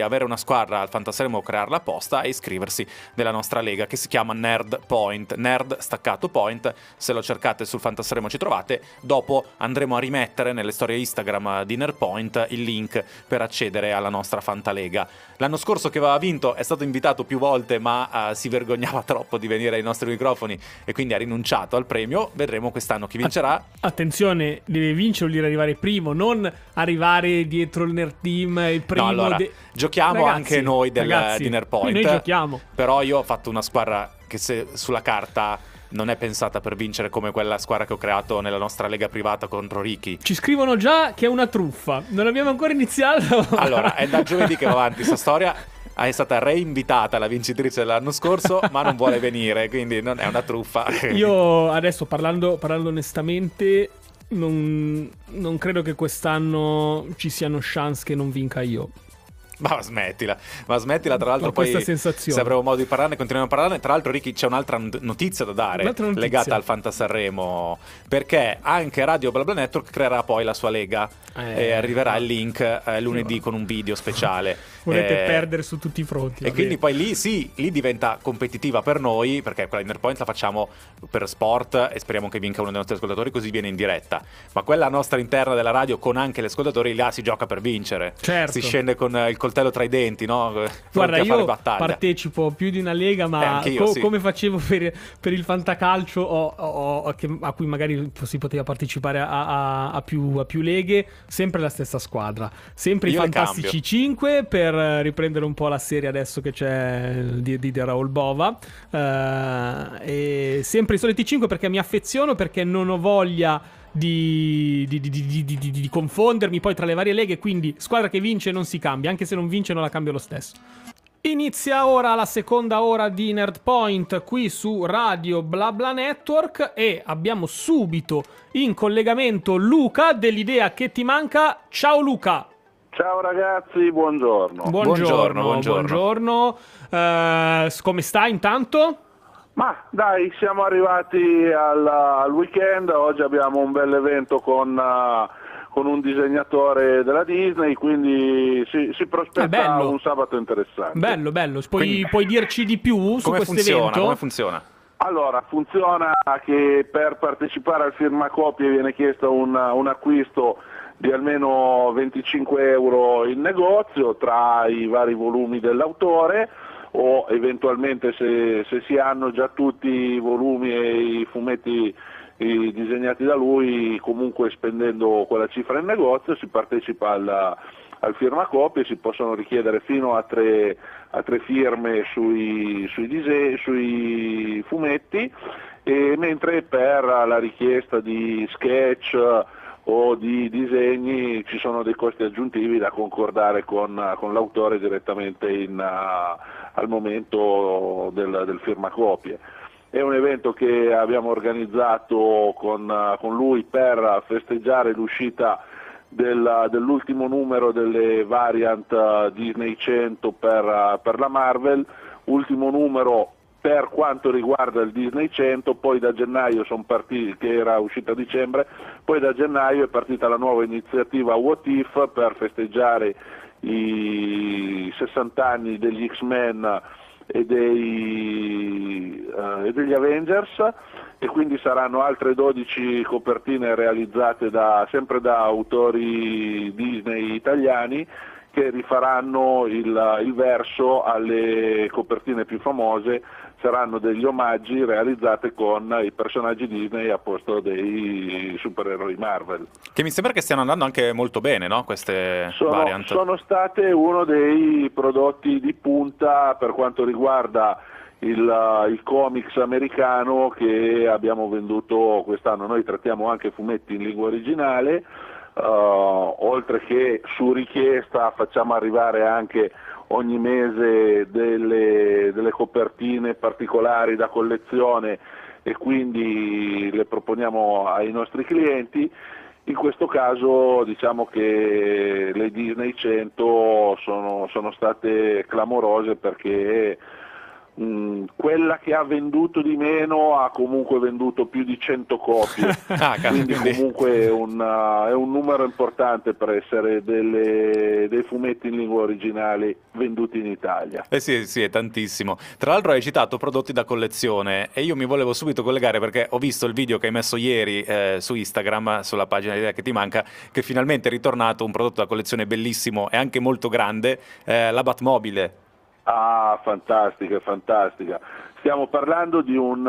Speaker 2: avere una squadra al Fantasaremo o crearla apposta e iscriversi nella nostra lega che si chiama Nerd Point, Nerd staccato Point. Se lo cercate sul Fantasaremo ci trovate. Dopo andremo a rimettere nelle storie Instagram di Nerd Point il link per accedere alla nostra Fantalega. L'anno scorso che aveva vinto è stato invitato più volte, ma si vergognava troppo di venire ai nostri microfoni e quindi ha rinunciato al premio. Vedremo quest'anno chi vincerà.
Speaker 1: Attenzione, deve vincere, vuol dire arrivare primo, non arrivare dietro il Nerd Team, il primo.
Speaker 2: No, allora, giochiamo anche noi di Nerd Point.
Speaker 1: Noi giochiamo.
Speaker 2: Però io ho fatto una squadra che se sulla carta non è pensata per vincere come quella squadra che ho creato nella nostra lega privata contro Ricky.
Speaker 1: Ci scrivono già che è una truffa. Non abbiamo ancora iniziato.
Speaker 2: Allora, è da giovedì che va avanti sta storia. È stata reinvitata la vincitrice dell'anno scorso, ma non vuole venire, quindi non è una truffa.
Speaker 1: Io adesso, parlando onestamente, non credo che quest'anno ci siano chance che non vinca io.
Speaker 2: Ma smettila, tra l'altro. Poi
Speaker 1: sensazione.
Speaker 2: Se avremo modo di parlarne continuiamo a parlarne. Tra l'altro, Ricky, c'è un'altra notizia da dare legata al Fantasarremo, perché anche Radio BlaBla Network creerà poi la sua lega e arriverà il link lunedì con un video speciale.
Speaker 1: Volete perdere su tutti i fronti.
Speaker 2: E quindi poi lì diventa competitiva per noi, perché quella di Nerd Point la facciamo per sport e speriamo che vinca uno dei nostri ascoltatori, così viene in diretta. Ma quella nostra interna della radio con anche gli ascoltatori, là si gioca per vincere.
Speaker 1: Certo.
Speaker 2: Si scende con il coltello tra i denti, no?
Speaker 1: Guarda, io
Speaker 2: partecipo
Speaker 1: più di una lega, ma
Speaker 2: sì.
Speaker 1: come facevo per il fantacalcio a cui magari si poteva partecipare a più leghe, sempre la stessa squadra, sempre
Speaker 2: io
Speaker 1: i Fantastici 5 per riprendere un po' la serie adesso che c'è di Raoul Bova, e sempre i soliti 5 perché mi affeziono, perché non ho voglia di confondermi poi tra le varie leghe, quindi squadra che vince non si cambia, anche se non vince non la cambio lo stesso. Inizia ora la seconda ora di Nerd Point qui su Radio BlaBla Network e abbiamo subito in collegamento Luca dell'Idea che ti manca. Ciao Luca.
Speaker 3: Ciao ragazzi, buongiorno.
Speaker 1: Buongiorno. Come stai intanto?
Speaker 3: Ma dai, siamo arrivati al weekend. Oggi abbiamo un bel evento con un disegnatore della Disney, quindi si prospetta un sabato interessante.
Speaker 1: Bello. Puoi dirci di più su questo evento?
Speaker 2: Come funziona?
Speaker 3: Allora, funziona che per partecipare al firmacopie viene chiesto un acquisto di almeno 25 euro in negozio tra i vari volumi dell'autore, o eventualmente se si hanno già tutti i volumi e i fumetti disegnati da lui, comunque spendendo quella cifra in negozio si partecipa al firmacopie. Si possono richiedere fino a tre firme sui fumetti, e mentre per la richiesta di sketch o di disegni ci sono dei costi aggiuntivi da concordare con l'autore direttamente al momento del firmacopie. È un evento che abbiamo organizzato con lui per festeggiare l'uscita dell'ultimo numero delle variant Disney 100 per la Marvel, ultimo numero per quanto riguarda il Disney 100. Poi da gennaio sono partiti, che era uscita a dicembre, poi da gennaio è partita la nuova iniziativa What If per festeggiare i 60 anni degli X-Men e degli Avengers, e quindi saranno altre 12 copertine realizzate sempre da autori Disney italiani, che rifaranno il verso alle copertine più famose. Saranno degli omaggi realizzati con i personaggi Disney a posto dei supereroi Marvel.
Speaker 2: Che mi sembra che stiano andando anche molto bene, no? Queste variant.
Speaker 3: Sono state uno dei prodotti di punta per quanto riguarda il comics americano che abbiamo venduto quest'anno. Noi trattiamo anche fumetti in lingua originale, oltre che su richiesta facciamo arrivare anche ogni mese delle copertine particolari da collezione, e quindi le proponiamo ai nostri clienti. In questo caso diciamo che le Disney 100 sono state clamorose, perché quella che ha venduto di meno ha comunque venduto più di 100 copie, quindi comunque è un numero importante per essere dei fumetti in lingua originale venduti in Italia.
Speaker 2: Sì, è tantissimo. Tra l'altro hai citato prodotti da collezione e io mi volevo subito collegare perché ho visto il video che hai messo ieri su Instagram, sulla pagina di Idea che ti manca, che finalmente è ritornato un prodotto da collezione bellissimo e anche molto grande, la Batmobile.
Speaker 3: Ah, fantastica. Stiamo parlando di un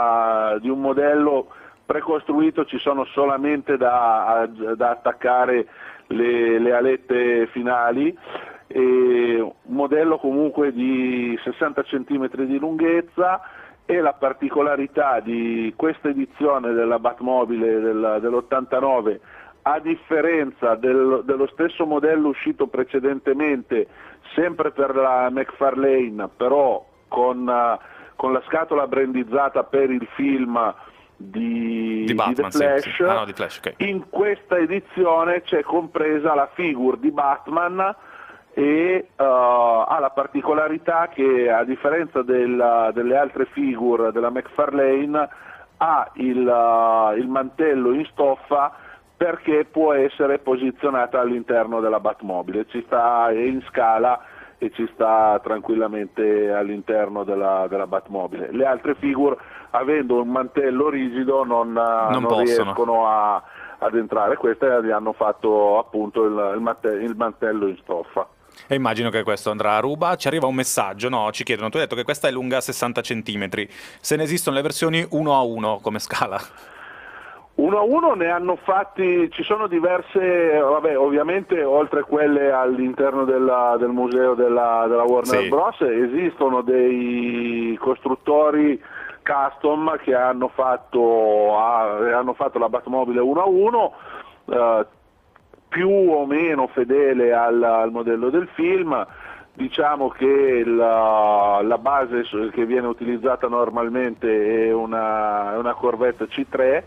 Speaker 3: modello precostruito, ci sono solamente da attaccare le alette finali, e un modello comunque di 60 cm di lunghezza, e la particolarità di questa edizione della Batmobile dell'89, a differenza dello stesso modello uscito precedentemente, sempre per la McFarlane, però con la scatola brandizzata per il film di
Speaker 2: Batman,
Speaker 3: The Flash,
Speaker 2: sì. Ah, no, di Flash, okay.
Speaker 3: In questa edizione c'è compresa la figure di Batman e ha la particolarità che, a differenza delle altre figure della McFarlane, ha il mantello in stoffa, perché può essere posizionata all'interno della Batmobile, è in scala e ci sta tranquillamente all'interno della Batmobile. Le altre figure, avendo un mantello rigido, non riescono ad entrare. Queste gli hanno fatto appunto il mantello in stoffa.
Speaker 2: E immagino che questo andrà a ruba. Ci arriva un messaggio, no? Ci chiedono, tu hai detto che questa è lunga 60 cm, se ne esistono le versioni 1:1 come scala?
Speaker 3: 1:1 ne hanno fatti, ci sono diverse, ovviamente oltre quelle all'interno del museo della Warner Bros. Esistono dei costruttori custom che hanno fatto la Batmobile 1:1, più o meno fedele al modello del film. Diciamo che la base che viene utilizzata normalmente è una Corvette C3,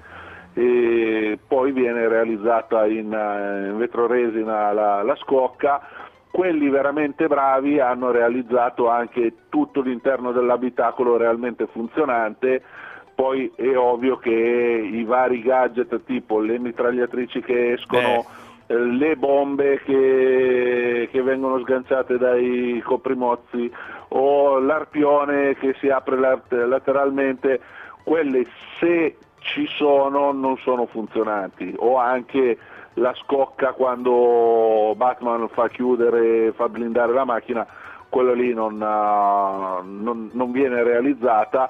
Speaker 3: e poi viene realizzata in vetroresina la scocca. Quelli veramente bravi hanno realizzato anche tutto l'interno dell'abitacolo realmente funzionante. Poi è ovvio che i vari gadget, tipo le mitragliatrici che escono, le bombe che vengono sganciate dai coprimozzi, o l'arpione che si apre lateralmente, quelle, se ci sono, non sono funzionanti. O anche la scocca, quando Batman fa blindare la macchina, quella lì non viene realizzata.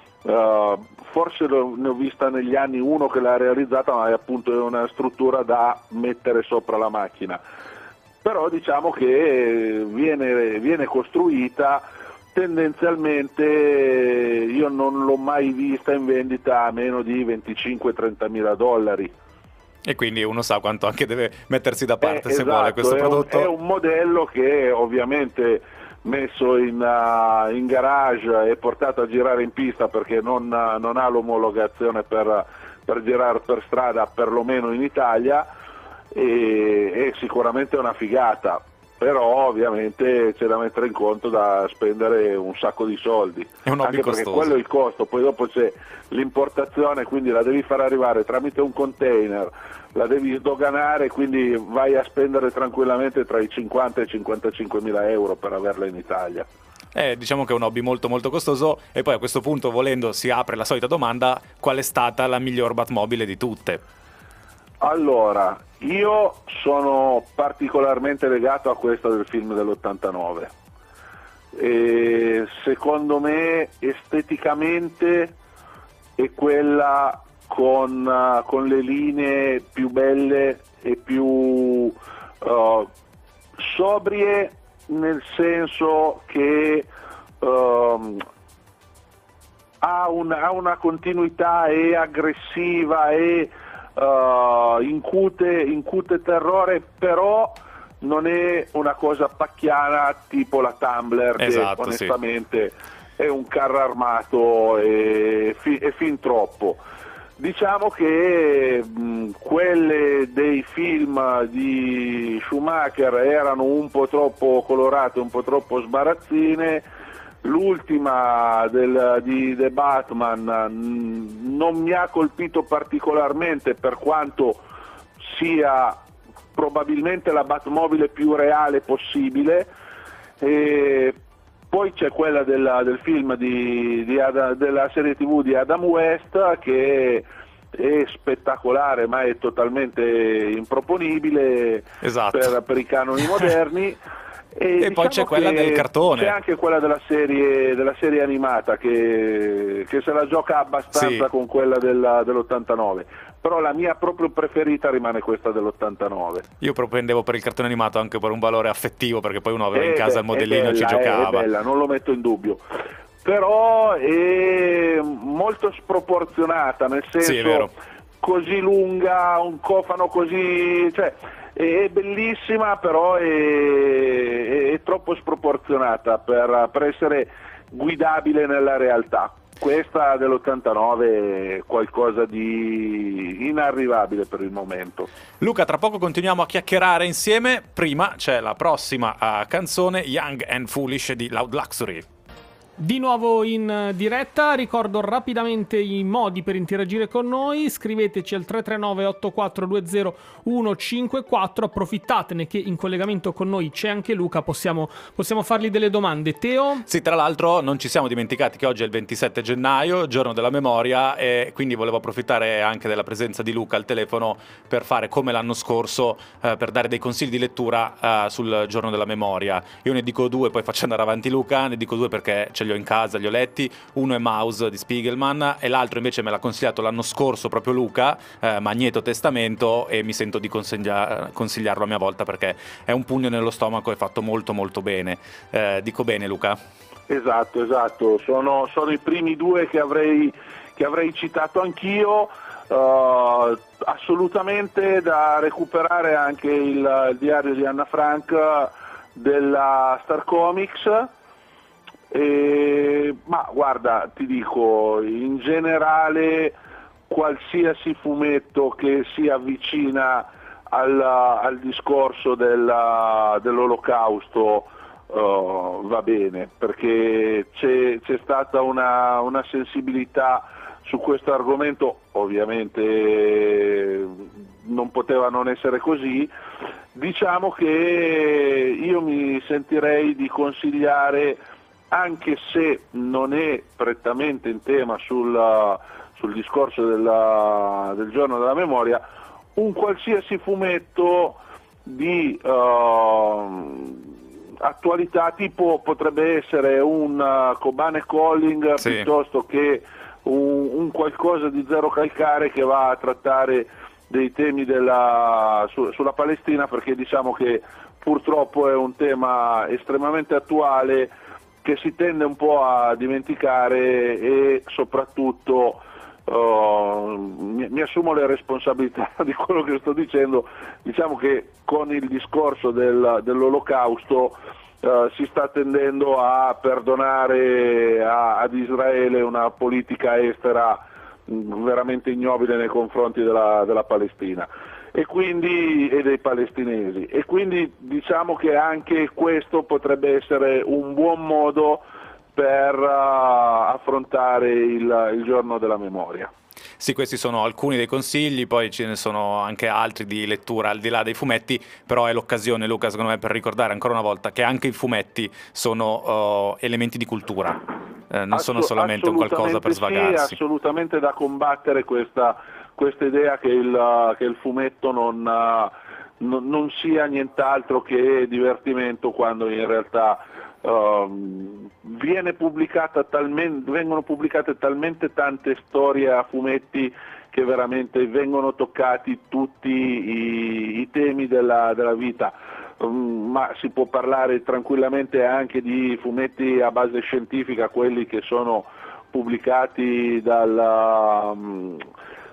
Speaker 3: Forse ne ho vista negli anni uno che l'ha realizzata, ma è appunto una struttura da mettere sopra la macchina. Però diciamo che viene costruita. Tendenzialmente io non l'ho mai vista in vendita a meno di $25-30 mila.
Speaker 2: E quindi uno sa quanto anche deve mettersi da parte se vuole questo prodotto.
Speaker 3: È un modello che ovviamente messo in garage e portato a girare in pista, perché non ha l'omologazione per girare per strada, perlomeno in Italia, e è sicuramente una figata. Però ovviamente c'è da mettere in conto, da spendere un sacco di soldi,
Speaker 2: è un hobby
Speaker 3: anche
Speaker 2: costoso.
Speaker 3: Perché quello è il costo, poi dopo c'è l'importazione, quindi la devi far arrivare tramite un container, la devi sdoganare, quindi vai a spendere tranquillamente tra i 50 e i 55 mila euro per averla in Italia.
Speaker 2: Diciamo che è un hobby molto molto costoso. E poi a questo punto, volendo, si apre la solita domanda: qual è stata la miglior Batmobile di tutte?
Speaker 3: Allora, io sono particolarmente legato a questa del film dell'89, e secondo me esteticamente è quella con le linee più belle e più sobrie, nel senso che ha una continuità, è aggressiva, e incute terrore, però non è una cosa pacchiana tipo la Tumbler,
Speaker 2: esatto,
Speaker 3: che onestamente è un carro armato e fin troppo. Diciamo che quelle dei film di Schumacher erano un po' troppo colorate, un po' troppo sbarazzine. l'ultima di The Batman non mi ha colpito particolarmente, per quanto sia probabilmente la Batmobile più reale possibile. E poi c'è quella del film della serie TV di Adam West, che è spettacolare ma è totalmente improponibile,
Speaker 2: esatto,
Speaker 3: per i canoni moderni.
Speaker 2: E diciamo poi c'è quella del cartone,
Speaker 3: c'è anche quella della serie animata che se la gioca abbastanza, sì, con quella dell'89, però la mia proprio preferita rimane questa dell'89.
Speaker 2: Io propendevo per il cartone animato anche per un valore affettivo, perché poi uno aveva in casa il modellino e ci giocava.
Speaker 3: È bella, non lo metto in dubbio, però è molto sproporzionata, nel senso,
Speaker 2: sì, è vero,
Speaker 3: così lunga, un cofano così, cioè è bellissima, però è troppo sproporzionata per essere guidabile nella realtà. Questa dell'89 è qualcosa di inarrivabile per il momento.
Speaker 2: Luca, tra poco continuiamo a chiacchierare insieme. Prima c'è la prossima canzone, Young and Foolish di Loud Luxury.
Speaker 1: Di nuovo in diretta, ricordo rapidamente i modi per interagire con noi, scriveteci al 339 8420 154, approfittatene che in collegamento con noi c'è anche Luca, possiamo fargli delle domande. Teo?
Speaker 2: Sì, tra l'altro non ci siamo dimenticati che oggi è il 27 gennaio, giorno della memoria, e quindi volevo approfittare anche della presenza di Luca al telefono per fare come l'anno scorso, per dare dei consigli di lettura sul giorno della memoria. Io ne dico due, poi faccio andare avanti Luca, ne dico due perché ce li ho in casa, li ho letti. Uno è Mouse di Spiegelman e l'altro invece me l'ha consigliato l'anno scorso proprio Luca, Magneto Testamento, e mi sento di consigliarlo a mia volta perché è un pugno nello stomaco e fatto molto molto bene. Dico bene, Luca?
Speaker 3: Esatto, sono i primi due che avrei citato anch'io. Assolutamente da recuperare anche il diario di Anna Frank della Star Comics. Ma guarda, ti dico, in generale qualsiasi fumetto che si avvicina al discorso dell'Olocausto va bene, perché c'è stata una sensibilità su questo argomento. Ovviamente non poteva non essere così. Diciamo che io mi sentirei di consigliare, anche se non è prettamente in tema sul discorso del giorno della memoria, un qualsiasi fumetto di attualità, tipo potrebbe essere un Coban e Colling, sì, piuttosto che un qualcosa di Zero Calcare che va a trattare dei temi sulla Palestina, perché diciamo che purtroppo è un tema estremamente attuale che si tende un po' a dimenticare, e soprattutto mi assumo le responsabilità di quello che sto dicendo. Diciamo che con il discorso dell'Olocausto si sta tendendo a perdonare ad Israele una politica estera veramente ignobile nei confronti della Palestina e dei palestinesi, e quindi diciamo che anche questo potrebbe essere un buon modo per affrontare il giorno della memoria.
Speaker 2: Sì, questi sono alcuni dei consigli, poi ce ne sono anche altri di lettura al di là dei fumetti, però è l'occasione, Luca, secondo me, per ricordare ancora una volta che anche i fumetti sono elementi di cultura, non sono solamente un qualcosa per svagarsi.
Speaker 3: Sì, assolutamente da combattere questa idea che il fumetto non sia nient'altro che divertimento, quando in realtà vengono pubblicate talmente tante storie a fumetti che veramente vengono toccati tutti i temi della vita. Ma si può parlare tranquillamente anche di fumetti a base scientifica, quelli che sono pubblicati dall'ente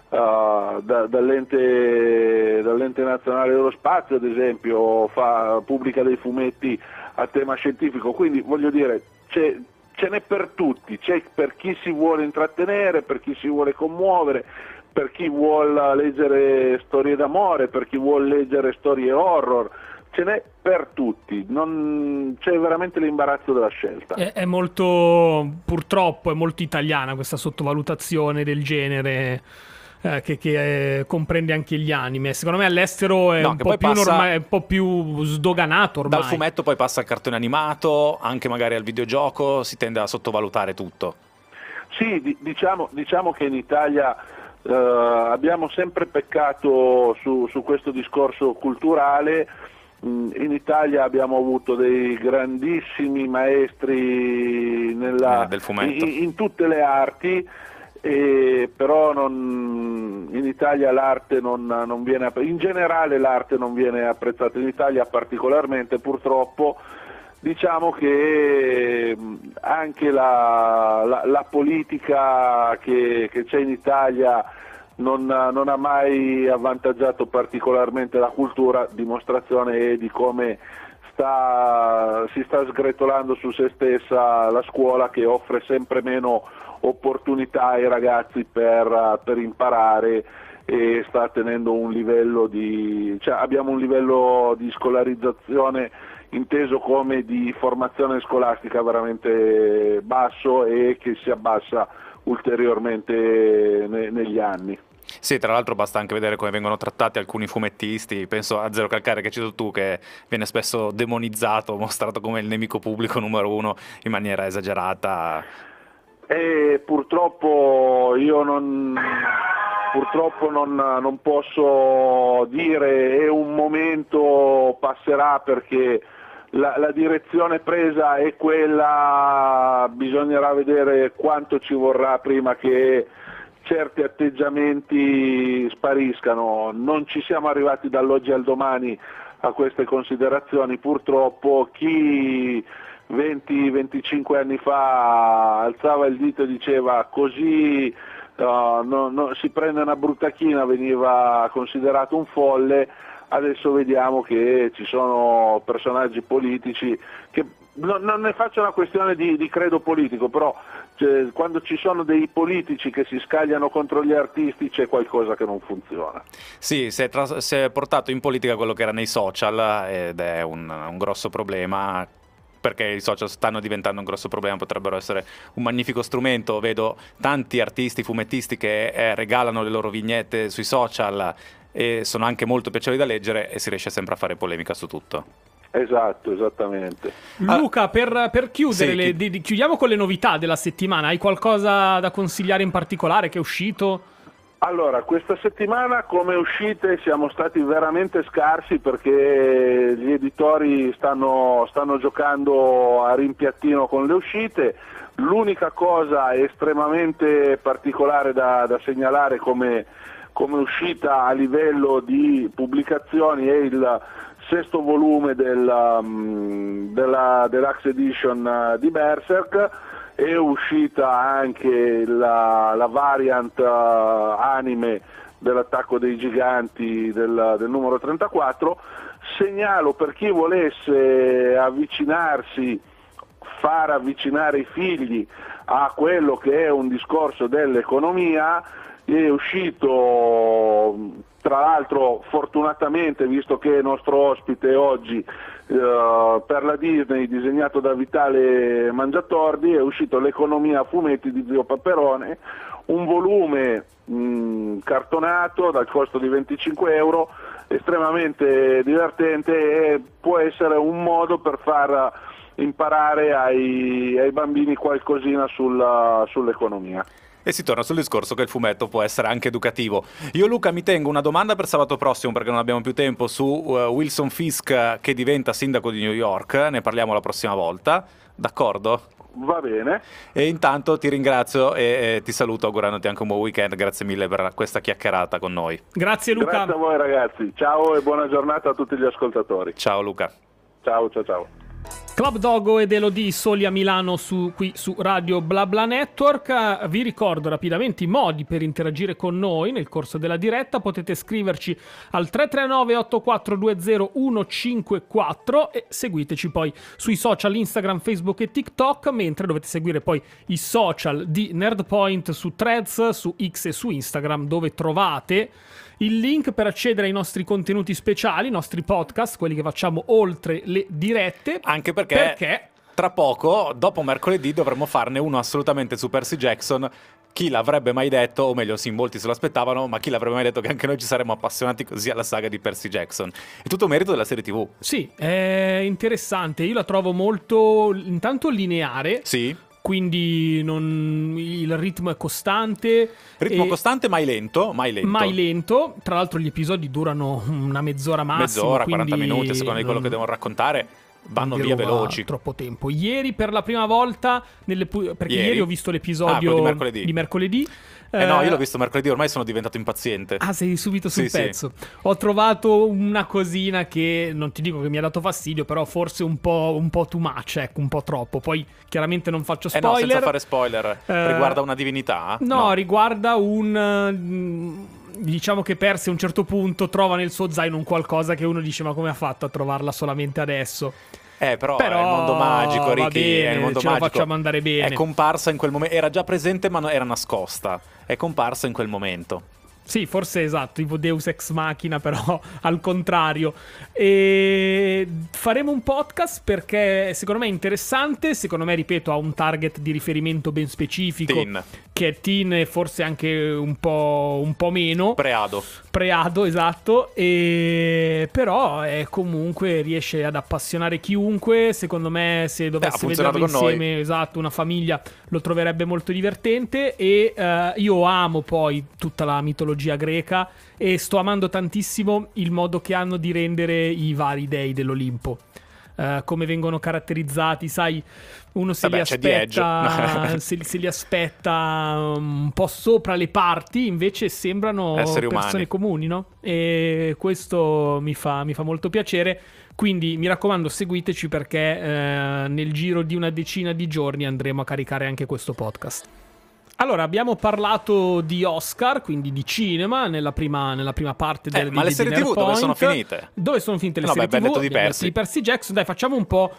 Speaker 3: nazionale dello spazio, ad esempio, pubblica dei fumetti a tema scientifico, quindi voglio dire ce n'è per tutti, c'è per chi si vuole intrattenere, per chi si vuole commuovere, per chi vuole leggere storie d'amore, per chi vuole leggere storie horror, ce n'è per tutti, non c'è veramente l'imbarazzo della scelta.
Speaker 1: È molto, purtroppo, è molto italiana questa sottovalutazione del genere. Che comprende anche gli anime. Secondo me all'estero è un po' più sdoganato ormai.
Speaker 2: Dal fumetto poi passa al cartone animato, anche magari al videogioco, si tende a sottovalutare tutto.
Speaker 3: Sì, diciamo che in Italia abbiamo sempre peccato su questo discorso culturale. In Italia abbiamo avuto dei grandissimi maestri
Speaker 2: del fumetto.
Speaker 3: in tutte le arti, però in Italia l'arte non viene, in generale l'arte non viene apprezzata, in Italia particolarmente purtroppo. Diciamo che anche la politica che c'è in Italia non ha mai avvantaggiato particolarmente la cultura, dimostrazione è di come si sta sgretolando su se stessa la scuola, che offre sempre meno opportunità ai ragazzi per imparare, e sta tenendo un livello abbiamo un livello di scolarizzazione inteso come di formazione scolastica veramente basso, e che si abbassa ulteriormente negli anni.
Speaker 2: Sì, tra l'altro basta anche vedere come vengono trattati alcuni fumettisti. Penso a Zero Calcare, che hai citato tu, che viene spesso demonizzato, mostrato come il nemico pubblico numero uno in maniera esagerata.
Speaker 3: Purtroppo io non posso dire è un momento, passerà, perché la direzione presa è quella. Bisognerà vedere quanto ci vorrà prima che certi atteggiamenti spariscano. Non ci siamo arrivati dall'oggi al domani a queste considerazioni, purtroppo. Chi 20-25 anni fa alzava il dito e diceva così si prende una brutta china veniva considerato un folle. Adesso vediamo che ci sono personaggi politici che non ne faccio una questione di credo politico, però quando ci sono dei politici che si scagliano contro gli artisti c'è qualcosa che non funziona.
Speaker 2: Sì, si è portato in politica quello che era nei social, ed è un grosso problema, perché i social stanno diventando un grosso problema. Potrebbero essere un magnifico strumento. Vedo tanti artisti, fumettisti che regalano le loro vignette sui social e sono anche molto piacevoli da leggere, e si riesce sempre a fare polemica su tutto.
Speaker 3: Esatto, esattamente.
Speaker 1: Luca, per chiudere, chiudiamo con le novità della settimana. Hai qualcosa da consigliare in particolare che è uscito?
Speaker 3: Allora, questa settimana come uscite siamo stati veramente scarsi, perché gli editori stanno giocando a rimpiattino con le uscite. L'unica cosa estremamente particolare da segnalare come uscita a livello di pubblicazioni è il 6º volume della Deluxe Edition di Berserk. È uscita anche la variant anime dell'attacco dei giganti del numero 34. Segnalo, per chi volesse far avvicinare i figli a quello che è un discorso dell'economia, è uscito, tra l'altro fortunatamente, visto che è nostro ospite oggi, per la Disney, disegnato da Vitale Mangiatordi, è uscito L'economia a fumetti di Zio Paperone, un volume cartonato dal costo di 25 €, estremamente divertente, e può essere un modo per far imparare ai bambini qualcosina sull'economia.
Speaker 2: E si torna sul discorso che il fumetto può essere anche educativo. Io, Luca, mi tengo una domanda per sabato prossimo, perché non abbiamo più tempo, su Wilson Fisk che diventa sindaco di New York. Ne parliamo la prossima volta, d'accordo?
Speaker 3: Va bene.
Speaker 2: E intanto ti ringrazio e ti saluto, augurandoti anche un buon weekend. Grazie mille per questa chiacchierata con noi.
Speaker 1: Grazie Luca.
Speaker 3: Grazie a voi ragazzi, ciao e buona giornata a tutti gli ascoltatori.
Speaker 2: Ciao Luca.
Speaker 3: Ciao.
Speaker 1: Club Dogo ed Elodie Soli a Milano qui su Radio BlaBla Network. Vi ricordo rapidamente i modi per interagire con noi nel corso della diretta. Potete scriverci al 339 8420 154 e seguiteci poi sui social Instagram, Facebook e TikTok, mentre dovete seguire poi i social di Nerdpoint su Threads, su X e su Instagram, dove trovate il link per accedere ai nostri contenuti speciali, i nostri podcast, quelli che facciamo oltre le dirette.
Speaker 2: Anche perché tra poco, dopo mercoledì, dovremmo farne uno assolutamente su Percy Jackson. Chi l'avrebbe mai detto, o meglio, sì, molti se lo aspettavano, ma chi l'avrebbe mai detto che anche noi ci saremmo appassionati così alla saga di Percy Jackson? È tutto merito della serie TV.
Speaker 1: Sì, è interessante. Io la trovo molto, intanto, lineare.
Speaker 2: Sì.
Speaker 1: Quindi il ritmo è costante.
Speaker 2: Costante, mai lento.
Speaker 1: Tra l'altro gli episodi durano una mezz'ora massimo.
Speaker 2: Mezz'ora, 40 minuti, a seconda di quello che devono raccontare. Vanno via veloci.
Speaker 1: Troppo tempo. Ieri per la prima volta, perché ieri ho visto l'episodio di mercoledì.
Speaker 2: No, io l'ho visto mercoledì, ormai sono diventato impaziente.
Speaker 1: Sei subito sul pezzo. Sì. Ho trovato una cosina che non ti dico che mi ha dato fastidio, però forse un po' too much, ecco, un po' troppo. Poi chiaramente non faccio spoiler.
Speaker 2: No, senza fare spoiler. Riguarda una divinità?
Speaker 1: No, riguarda diciamo che Percy a un certo punto trova nel suo zaino un qualcosa che uno dice: ma come ha fatto a trovarla solamente adesso?
Speaker 2: Però è il mondo magico, Ricky, è il mondo magico.
Speaker 1: Lo facciamo andare bene.
Speaker 2: È comparsa in quel momento, era già presente ma era nascosta. È comparsa in quel momento.
Speaker 1: Sì, forse esatto, tipo Deus Ex Machina, però al contrario. E faremo un podcast perché secondo me è interessante, secondo me, ripeto, ha un target di riferimento ben specifico,
Speaker 2: teen.
Speaker 1: Che è teen e forse anche un po' meno. Preado, esatto. E però comunque riesce ad appassionare chiunque. Secondo me, se dovesse vederlo insieme, esatto, una famiglia, lo troverebbe molto divertente. E io amo poi tutta la mitologia greca e sto amando tantissimo il modo che hanno di rendere i vari dei dell'Olimpo, come vengono caratterizzati, sai, uno se li aspetta un po' sopra le parti, invece sembrano
Speaker 2: esseri
Speaker 1: persone
Speaker 2: umani,
Speaker 1: comuni, no? E questo mi fa molto piacere. Quindi mi raccomando, seguiteci perché nel giro di una decina di giorni andremo a caricare anche questo podcast. Allora, abbiamo parlato di Oscar, quindi di cinema, nella prima parte del
Speaker 2: ma le serie TV dove sono finite?
Speaker 1: Dove sono finite le serie TV?
Speaker 2: Detto di
Speaker 1: Percy Jackson. Dai, facciamo un po'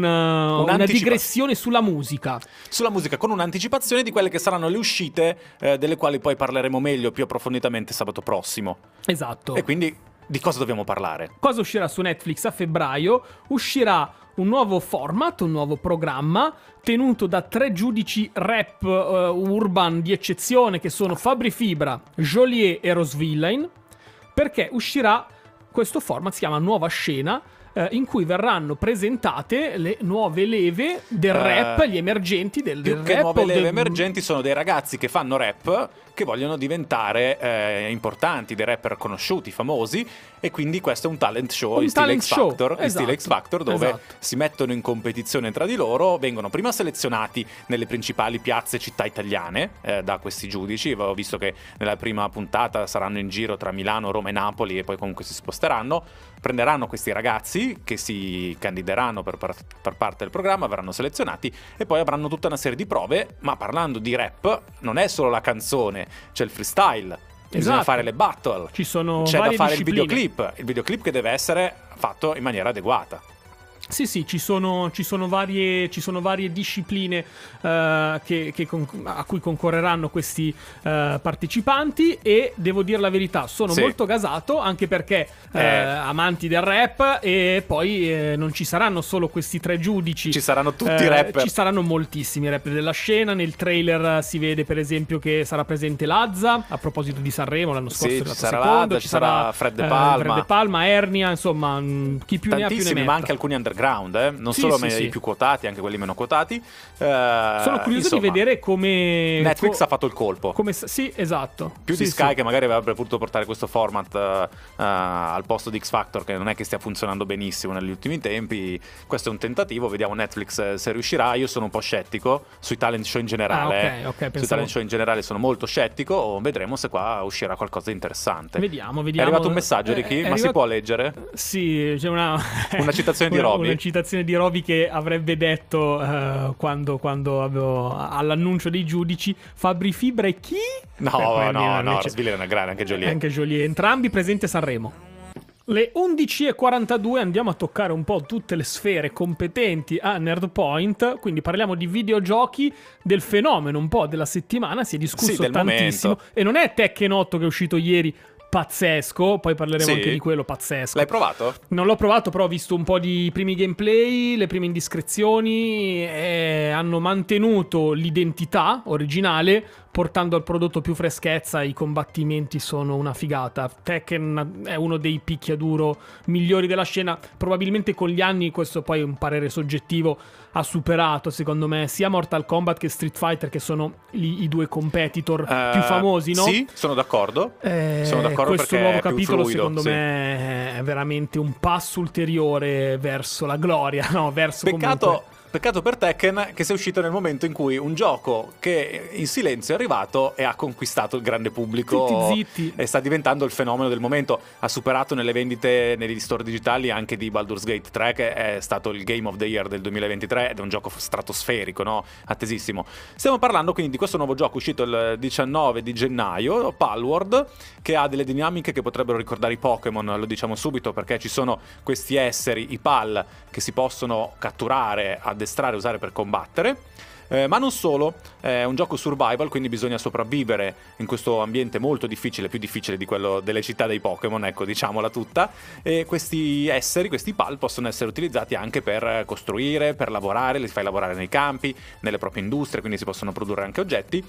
Speaker 1: una digressione sulla musica.
Speaker 2: Sulla musica, con un'anticipazione di quelle che saranno le uscite, delle quali poi parleremo meglio, più approfonditamente sabato prossimo.
Speaker 1: Esatto.
Speaker 2: E quindi di cosa dobbiamo parlare?
Speaker 1: Cosa uscirà su Netflix a febbraio? Uscirà un nuovo format, un nuovo programma tenuto da 3 giudici rap urban di eccezione che sono Fabri Fibra, Joliet e Rose Villain, perché uscirà questo format, si chiama Nuova Scena, in cui verranno presentate le nuove leve del rap, gli emergenti del
Speaker 2: più
Speaker 1: rap.
Speaker 2: Che nuove leve emergenti sono dei ragazzi che fanno rap, che vogliono diventare importanti, dei rapper conosciuti, famosi, e quindi questo è un talent show, in stile X Factor, dove si mettono in competizione tra di loro, vengono prima selezionati nelle principali piazze e città italiane da questi giudici. Avevo visto che nella prima puntata saranno in giro tra Milano, Roma e Napoli, e poi comunque si sposteranno, prenderanno questi ragazzi che si candideranno per parte del programma, verranno selezionati e poi avranno tutta una serie di prove. Ma parlando di rap, non è solo la canzone, c'è il freestyle, bisogna fare le battle, c'è da fare il videoclip che deve essere fatto in maniera adeguata.
Speaker 1: Sì, ci sono varie discipline a cui concorreranno questi partecipanti, e devo dire la verità, sono molto gasato, anche perché amanti del rap, e poi non ci saranno solo questi 3 giudici,
Speaker 2: ci saranno tutti i rapper,
Speaker 1: ci saranno moltissimi rapper della scena. Nel trailer si vede per esempio che sarà presente Lazza, a proposito di Sanremo l'anno scorso,
Speaker 2: ci sarà Lazza, ci sarà Fred De
Speaker 1: Palma, Ernia, insomma chi più ne ha più ne metta.
Speaker 2: Ma anche alcuni underground, non solo i più quotati, anche quelli meno quotati.
Speaker 1: Sono curioso di vedere come
Speaker 2: Netflix ha fatto il colpo.
Speaker 1: Sì, esatto.
Speaker 2: Più di Sky, che magari avrebbe potuto portare questo format al posto di X Factor, che non è che stia funzionando benissimo negli ultimi tempi. Questo è un tentativo, vediamo Netflix se riuscirà. Io sono un po' scettico sui talent show in generale. Sui talent show in generale sono molto scettico. Vedremo se qua uscirà qualcosa di interessante.
Speaker 1: Vediamo.
Speaker 2: È arrivato un messaggio, Ricky? Ma si può leggere?
Speaker 1: Sì, c'è una
Speaker 2: citazione di Robin.
Speaker 1: una citazione di Roby che avrebbe detto quando avevo all'annuncio dei giudici: Fabri Fibra e chi?
Speaker 2: No, Rasville è una grande, anche Joliet.
Speaker 1: Anche Joliet, entrambi presenti a Sanremo. Le 11.42 andiamo a toccare un po' tutte le sfere competenti a Nerdpoint, quindi parliamo di videogiochi, del fenomeno un po' della settimana, si è discusso tantissimo, momento. E non è Tekken 8 che è uscito ieri, pazzesco, poi parleremo anche di quello, pazzesco.
Speaker 2: L'hai provato?
Speaker 1: Non l'ho provato, però ho visto un po' di primi gameplay, le prime indiscrezioni, e hanno mantenuto l'identità originale, portando al prodotto più freschezza. I combattimenti sono una figata. Tekken è uno dei picchiaduro migliori della scena, probabilmente con gli anni, questo poi è un parere soggettivo, ha superato secondo me sia Mortal Kombat che Street Fighter, che sono i due competitor più famosi, no?
Speaker 2: Sì, sono d'accordo.
Speaker 1: Questo nuovo capitolo secondo me è veramente un passo ulteriore verso la gloria, no? Verso
Speaker 2: Peccato per Tekken che sia uscito nel momento in cui un gioco che in silenzio è arrivato e ha conquistato il grande pubblico,
Speaker 1: zitti.
Speaker 2: E sta diventando il fenomeno del momento. Ha superato nelle vendite negli store digitali anche di Baldur's Gate 3, che è stato il Game of the Year del 2023 ed è un gioco stratosferico, no? Attesissimo. Stiamo parlando quindi di questo nuovo gioco uscito il 19 di gennaio, Palworld, che ha delle dinamiche che potrebbero ricordare i Pokémon, lo diciamo subito, perché ci sono questi esseri, i Pal, che si possono catturare, addestrare, usare per combattere. Ma non solo, è un gioco survival, quindi bisogna sopravvivere in questo ambiente molto difficile, più difficile di quello delle città dei Pokémon, ecco, diciamola tutta. E questi esseri, questi Pal, possono essere utilizzati anche per costruire, per lavorare, li fai lavorare nei campi, nelle proprie industrie, quindi si possono produrre anche oggetti.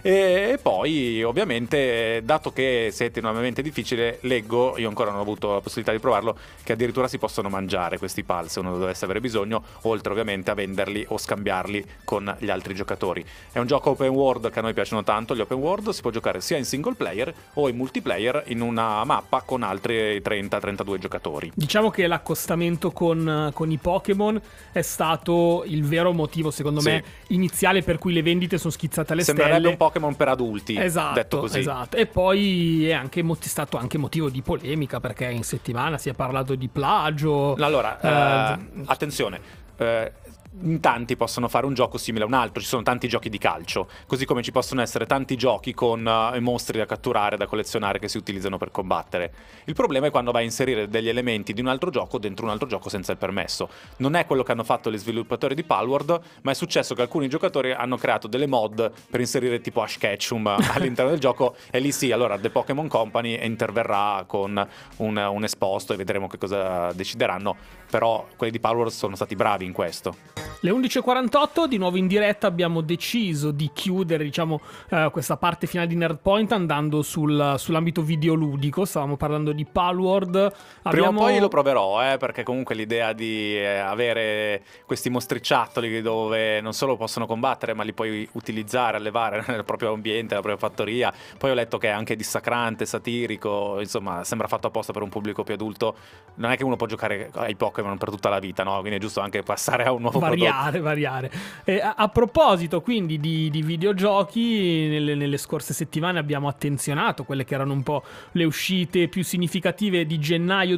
Speaker 2: E poi ovviamente, dato che siete in un ambiente difficile, leggo, io ancora non ho avuto la possibilità di provarlo, che addirittura si possono mangiare questi Pal se uno dovesse avere bisogno, oltre ovviamente a venderli o scambiarli con gli altri giocatori. È un gioco open world che a noi piacciono tanto, gli open world. Si può giocare sia in single player o in multiplayer in una mappa con altri 30-32 giocatori.
Speaker 1: Diciamo che l'accostamento con i Pokémon è stato il vero motivo, secondo me, iniziale per cui le vendite sono schizzate alle stelle.
Speaker 2: Sembrerebbe un Pokémon per adulti, detto così.
Speaker 1: Esatto. E poi è anche stato anche motivo di polemica, perché in settimana si è parlato di plagio.
Speaker 2: Allora, attenzione, in tanti possono fare un gioco simile a un altro. Ci sono tanti giochi di calcio, così come ci possono essere tanti giochi con mostri da catturare, da collezionare, che si utilizzano per combattere. Il problema è quando vai a inserire degli elementi di un altro gioco dentro un altro gioco senza il permesso. Non è quello che hanno fatto gli sviluppatori di Palworld, ma è successo che alcuni giocatori hanno creato delle mod per inserire tipo Ash Ketchum all'interno del gioco, e lì sì, allora The Pokémon Company interverrà con un esposto e vedremo che cosa decideranno. Però quelli di Palworld sono stati bravi in questo.
Speaker 1: Le 11.48, di nuovo in diretta, abbiamo deciso di chiudere, diciamo, questa parte finale di Nerdpoint andando sull'ambito videoludico. Stavamo parlando di Palworld.
Speaker 2: Prima o poi lo proverò, perché comunque l'idea di avere questi mostriciattoli dove non solo possono combattere, ma li puoi utilizzare, allevare nel proprio ambiente, nella propria fattoria. Poi ho letto che è anche dissacrante, satirico, insomma, sembra fatto apposta per un pubblico più adulto. Non è che uno può giocare ai Pokémon per tutta la vita, no? Quindi è giusto anche passare a un nuovo prodotto.
Speaker 1: Variare. A proposito quindi di videogiochi, nelle scorse settimane abbiamo attenzionato quelle che erano un po' le uscite più significative di gennaio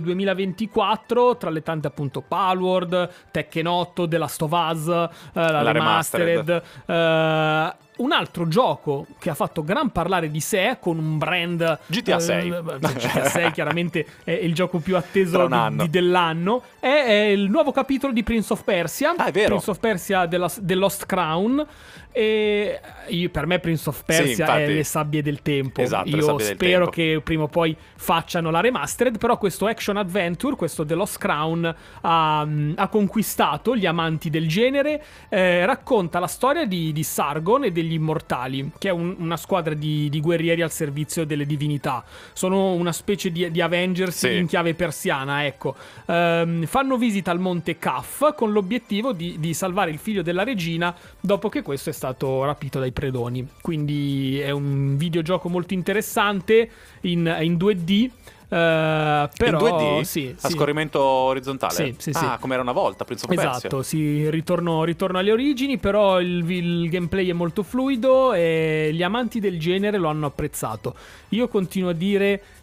Speaker 1: 2024, tra le tante appunto Palworld, Tekken 8, The Last of Us, la Remastered. Un altro gioco che ha fatto gran parlare di sé, con un brand
Speaker 2: GTA 6.
Speaker 1: GTA 6 chiaramente è il gioco più atteso dell'anno, è il nuovo capitolo di Prince of Persia.
Speaker 2: È vero.
Speaker 1: Prince of Persia The Lost Crown. E per me Prince of Persia è le sabbie del tempo.
Speaker 2: Esatto,
Speaker 1: io spero che prima o poi facciano la remastered, però questo action adventure, questo The Lost Crown, ha conquistato gli amanti del genere. Racconta la storia di Sargon e degli Immortali, che è una squadra di guerrieri al servizio delle divinità. Sono una specie di Avengers in chiave persiana, ecco. Fanno visita al monte Kaf con l'obiettivo di salvare il figlio della regina dopo che questo è stato rapito dai predoni. Quindi è un videogioco molto interessante in 2D. Però
Speaker 2: in 2D?
Speaker 1: Sì,
Speaker 2: a scorrimento orizzontale?
Speaker 1: Sì.
Speaker 2: Come era una volta, Prince of Persia.
Speaker 1: Esatto, sì, ritorno alle origini, però il gameplay è molto fluido e gli amanti del genere lo hanno apprezzato. Io continuo a dire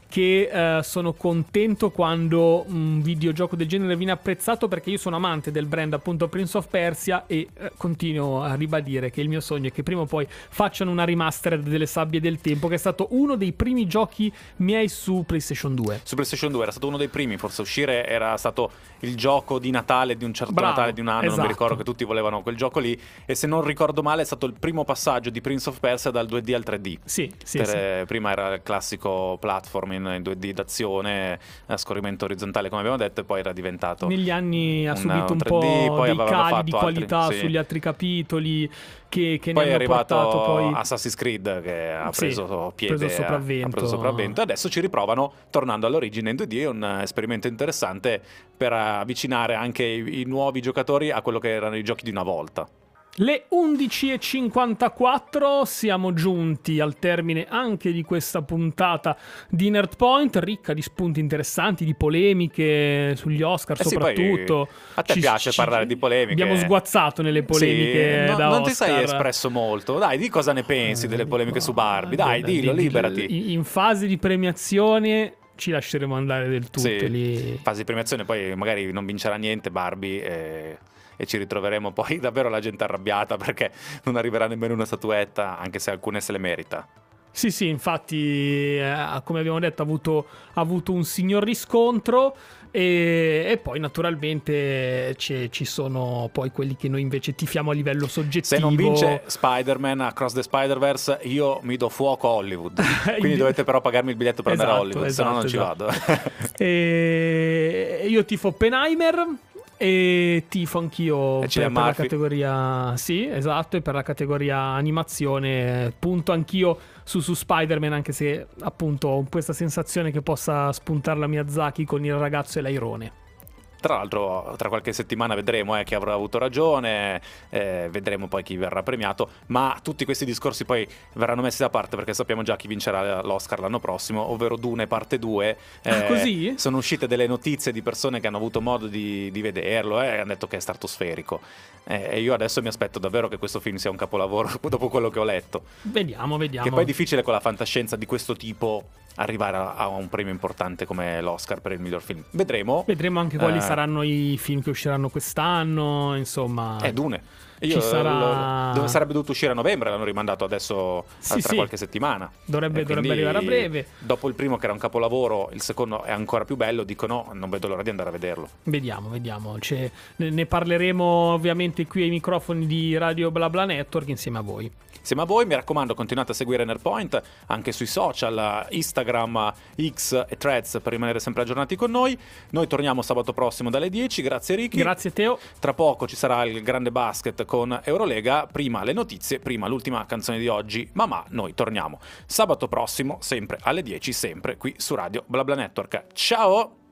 Speaker 1: che sono contento quando un videogioco del genere viene apprezzato, perché io sono amante del brand appunto Prince of Persia e continuo a ribadire che il mio sogno è che prima o poi facciano una remastered delle Sabbie del Tempo, che è stato uno dei primi giochi miei su PlayStation 2.
Speaker 2: Su PlayStation 2 era stato uno dei primi forse a uscire, era stato il gioco di Natale di un certo Natale di un anno, non mi ricordo, che tutti volevano quel gioco lì, e se non ricordo male è stato il primo passaggio di Prince of Persia dal 2D al 3D.
Speaker 1: Sì.
Speaker 2: Prima era il classico platform in 2D d'azione a scorrimento orizzontale come abbiamo detto, e poi era diventato
Speaker 1: negli anni ha subito un
Speaker 2: 3D,
Speaker 1: po'
Speaker 2: poi
Speaker 1: dei cali di qualità
Speaker 2: altri,
Speaker 1: sugli altri capitoli che
Speaker 2: poi
Speaker 1: ne hanno
Speaker 2: è arrivato
Speaker 1: portato poi
Speaker 2: Assassin's Creed che ha preso piede,
Speaker 1: ha preso
Speaker 2: sopravvento, e adesso ci riprovano tornando all'origine in 2D. È un esperimento interessante per avvicinare anche i nuovi giocatori a quello che erano i giochi di una volta.
Speaker 1: Le 11:54, siamo giunti al termine anche di questa puntata di Nerd Point, ricca di spunti interessanti, di polemiche sugli Oscar soprattutto.
Speaker 2: Sì, a te piace parlare di polemiche.
Speaker 1: Abbiamo sguazzato nelle polemiche da
Speaker 2: non
Speaker 1: Oscar.
Speaker 2: ti sei espresso molto. Dai, di cosa ne pensi delle polemiche su Barbie? Dai, dillo, liberati.
Speaker 1: In fase di premiazione ci lasceremo andare del tutto. Lì.
Speaker 2: Fase di premiazione, poi magari non vincerà niente Barbie e ci ritroveremo poi davvero la gente arrabbiata perché non arriverà nemmeno una statuetta, anche se alcune se le merita.
Speaker 1: Sì, infatti come abbiamo detto ha avuto un signor riscontro, e poi naturalmente ci sono poi quelli che noi invece tifiamo a livello soggettivo.
Speaker 2: Se non vince Spider-Man Across the Spider-Verse, io mi do fuoco a Hollywood, quindi dovete però pagarmi il biglietto per andare a Hollywood, se no non ci vado.
Speaker 1: E io tifo Oppenheimer. E tifo anch'io per la categoria, sì, esatto, e per la categoria animazione punto anch'io su Spider-Man, anche se appunto ho questa sensazione che possa spuntare la Miyazaki con il ragazzo e l'airone.
Speaker 2: Tra l'altro tra qualche settimana vedremo chi avrà avuto ragione, vedremo poi chi verrà premiato, ma tutti questi discorsi poi verranno messi da parte perché sappiamo già chi vincerà l'Oscar l'anno prossimo, ovvero Dune parte 2.
Speaker 1: Così?
Speaker 2: Sono uscite delle notizie di persone che hanno avuto modo di vederlo e hanno detto che è stratosferico, e io adesso mi aspetto davvero che questo film sia un capolavoro dopo quello che ho letto.
Speaker 1: Vediamo.
Speaker 2: Che poi è difficile con la fantascienza di questo tipo arrivare a un premio importante come l'Oscar per il miglior film. Vedremo
Speaker 1: anche quali saranno i film che usciranno quest'anno, insomma.
Speaker 2: Dune.
Speaker 1: Sarà...
Speaker 2: sarebbe dovuto uscire a novembre, l'hanno rimandato adesso tra qualche settimana.
Speaker 1: Dovrebbe arrivare a breve.
Speaker 2: Dopo il primo, che era un capolavoro, il secondo è ancora più bello. Dico non vedo l'ora di andare a vederlo.
Speaker 1: Vediamo. Ne parleremo ovviamente qui ai microfoni di Radio BlaBla Network insieme a voi.
Speaker 2: Mi raccomando, continuate a seguire Nerdpoint anche sui social, Instagram, X e Threads, per rimanere sempre aggiornati con noi. Noi torniamo sabato prossimo dalle 10. Grazie Ricky.
Speaker 1: Grazie Teo.
Speaker 2: Tra poco ci sarà il grande basket con Eurolega. Prima le notizie, prima l'ultima canzone di oggi, ma noi torniamo sabato prossimo sempre alle 10, sempre qui su Radio BlaBla Network. Ciao!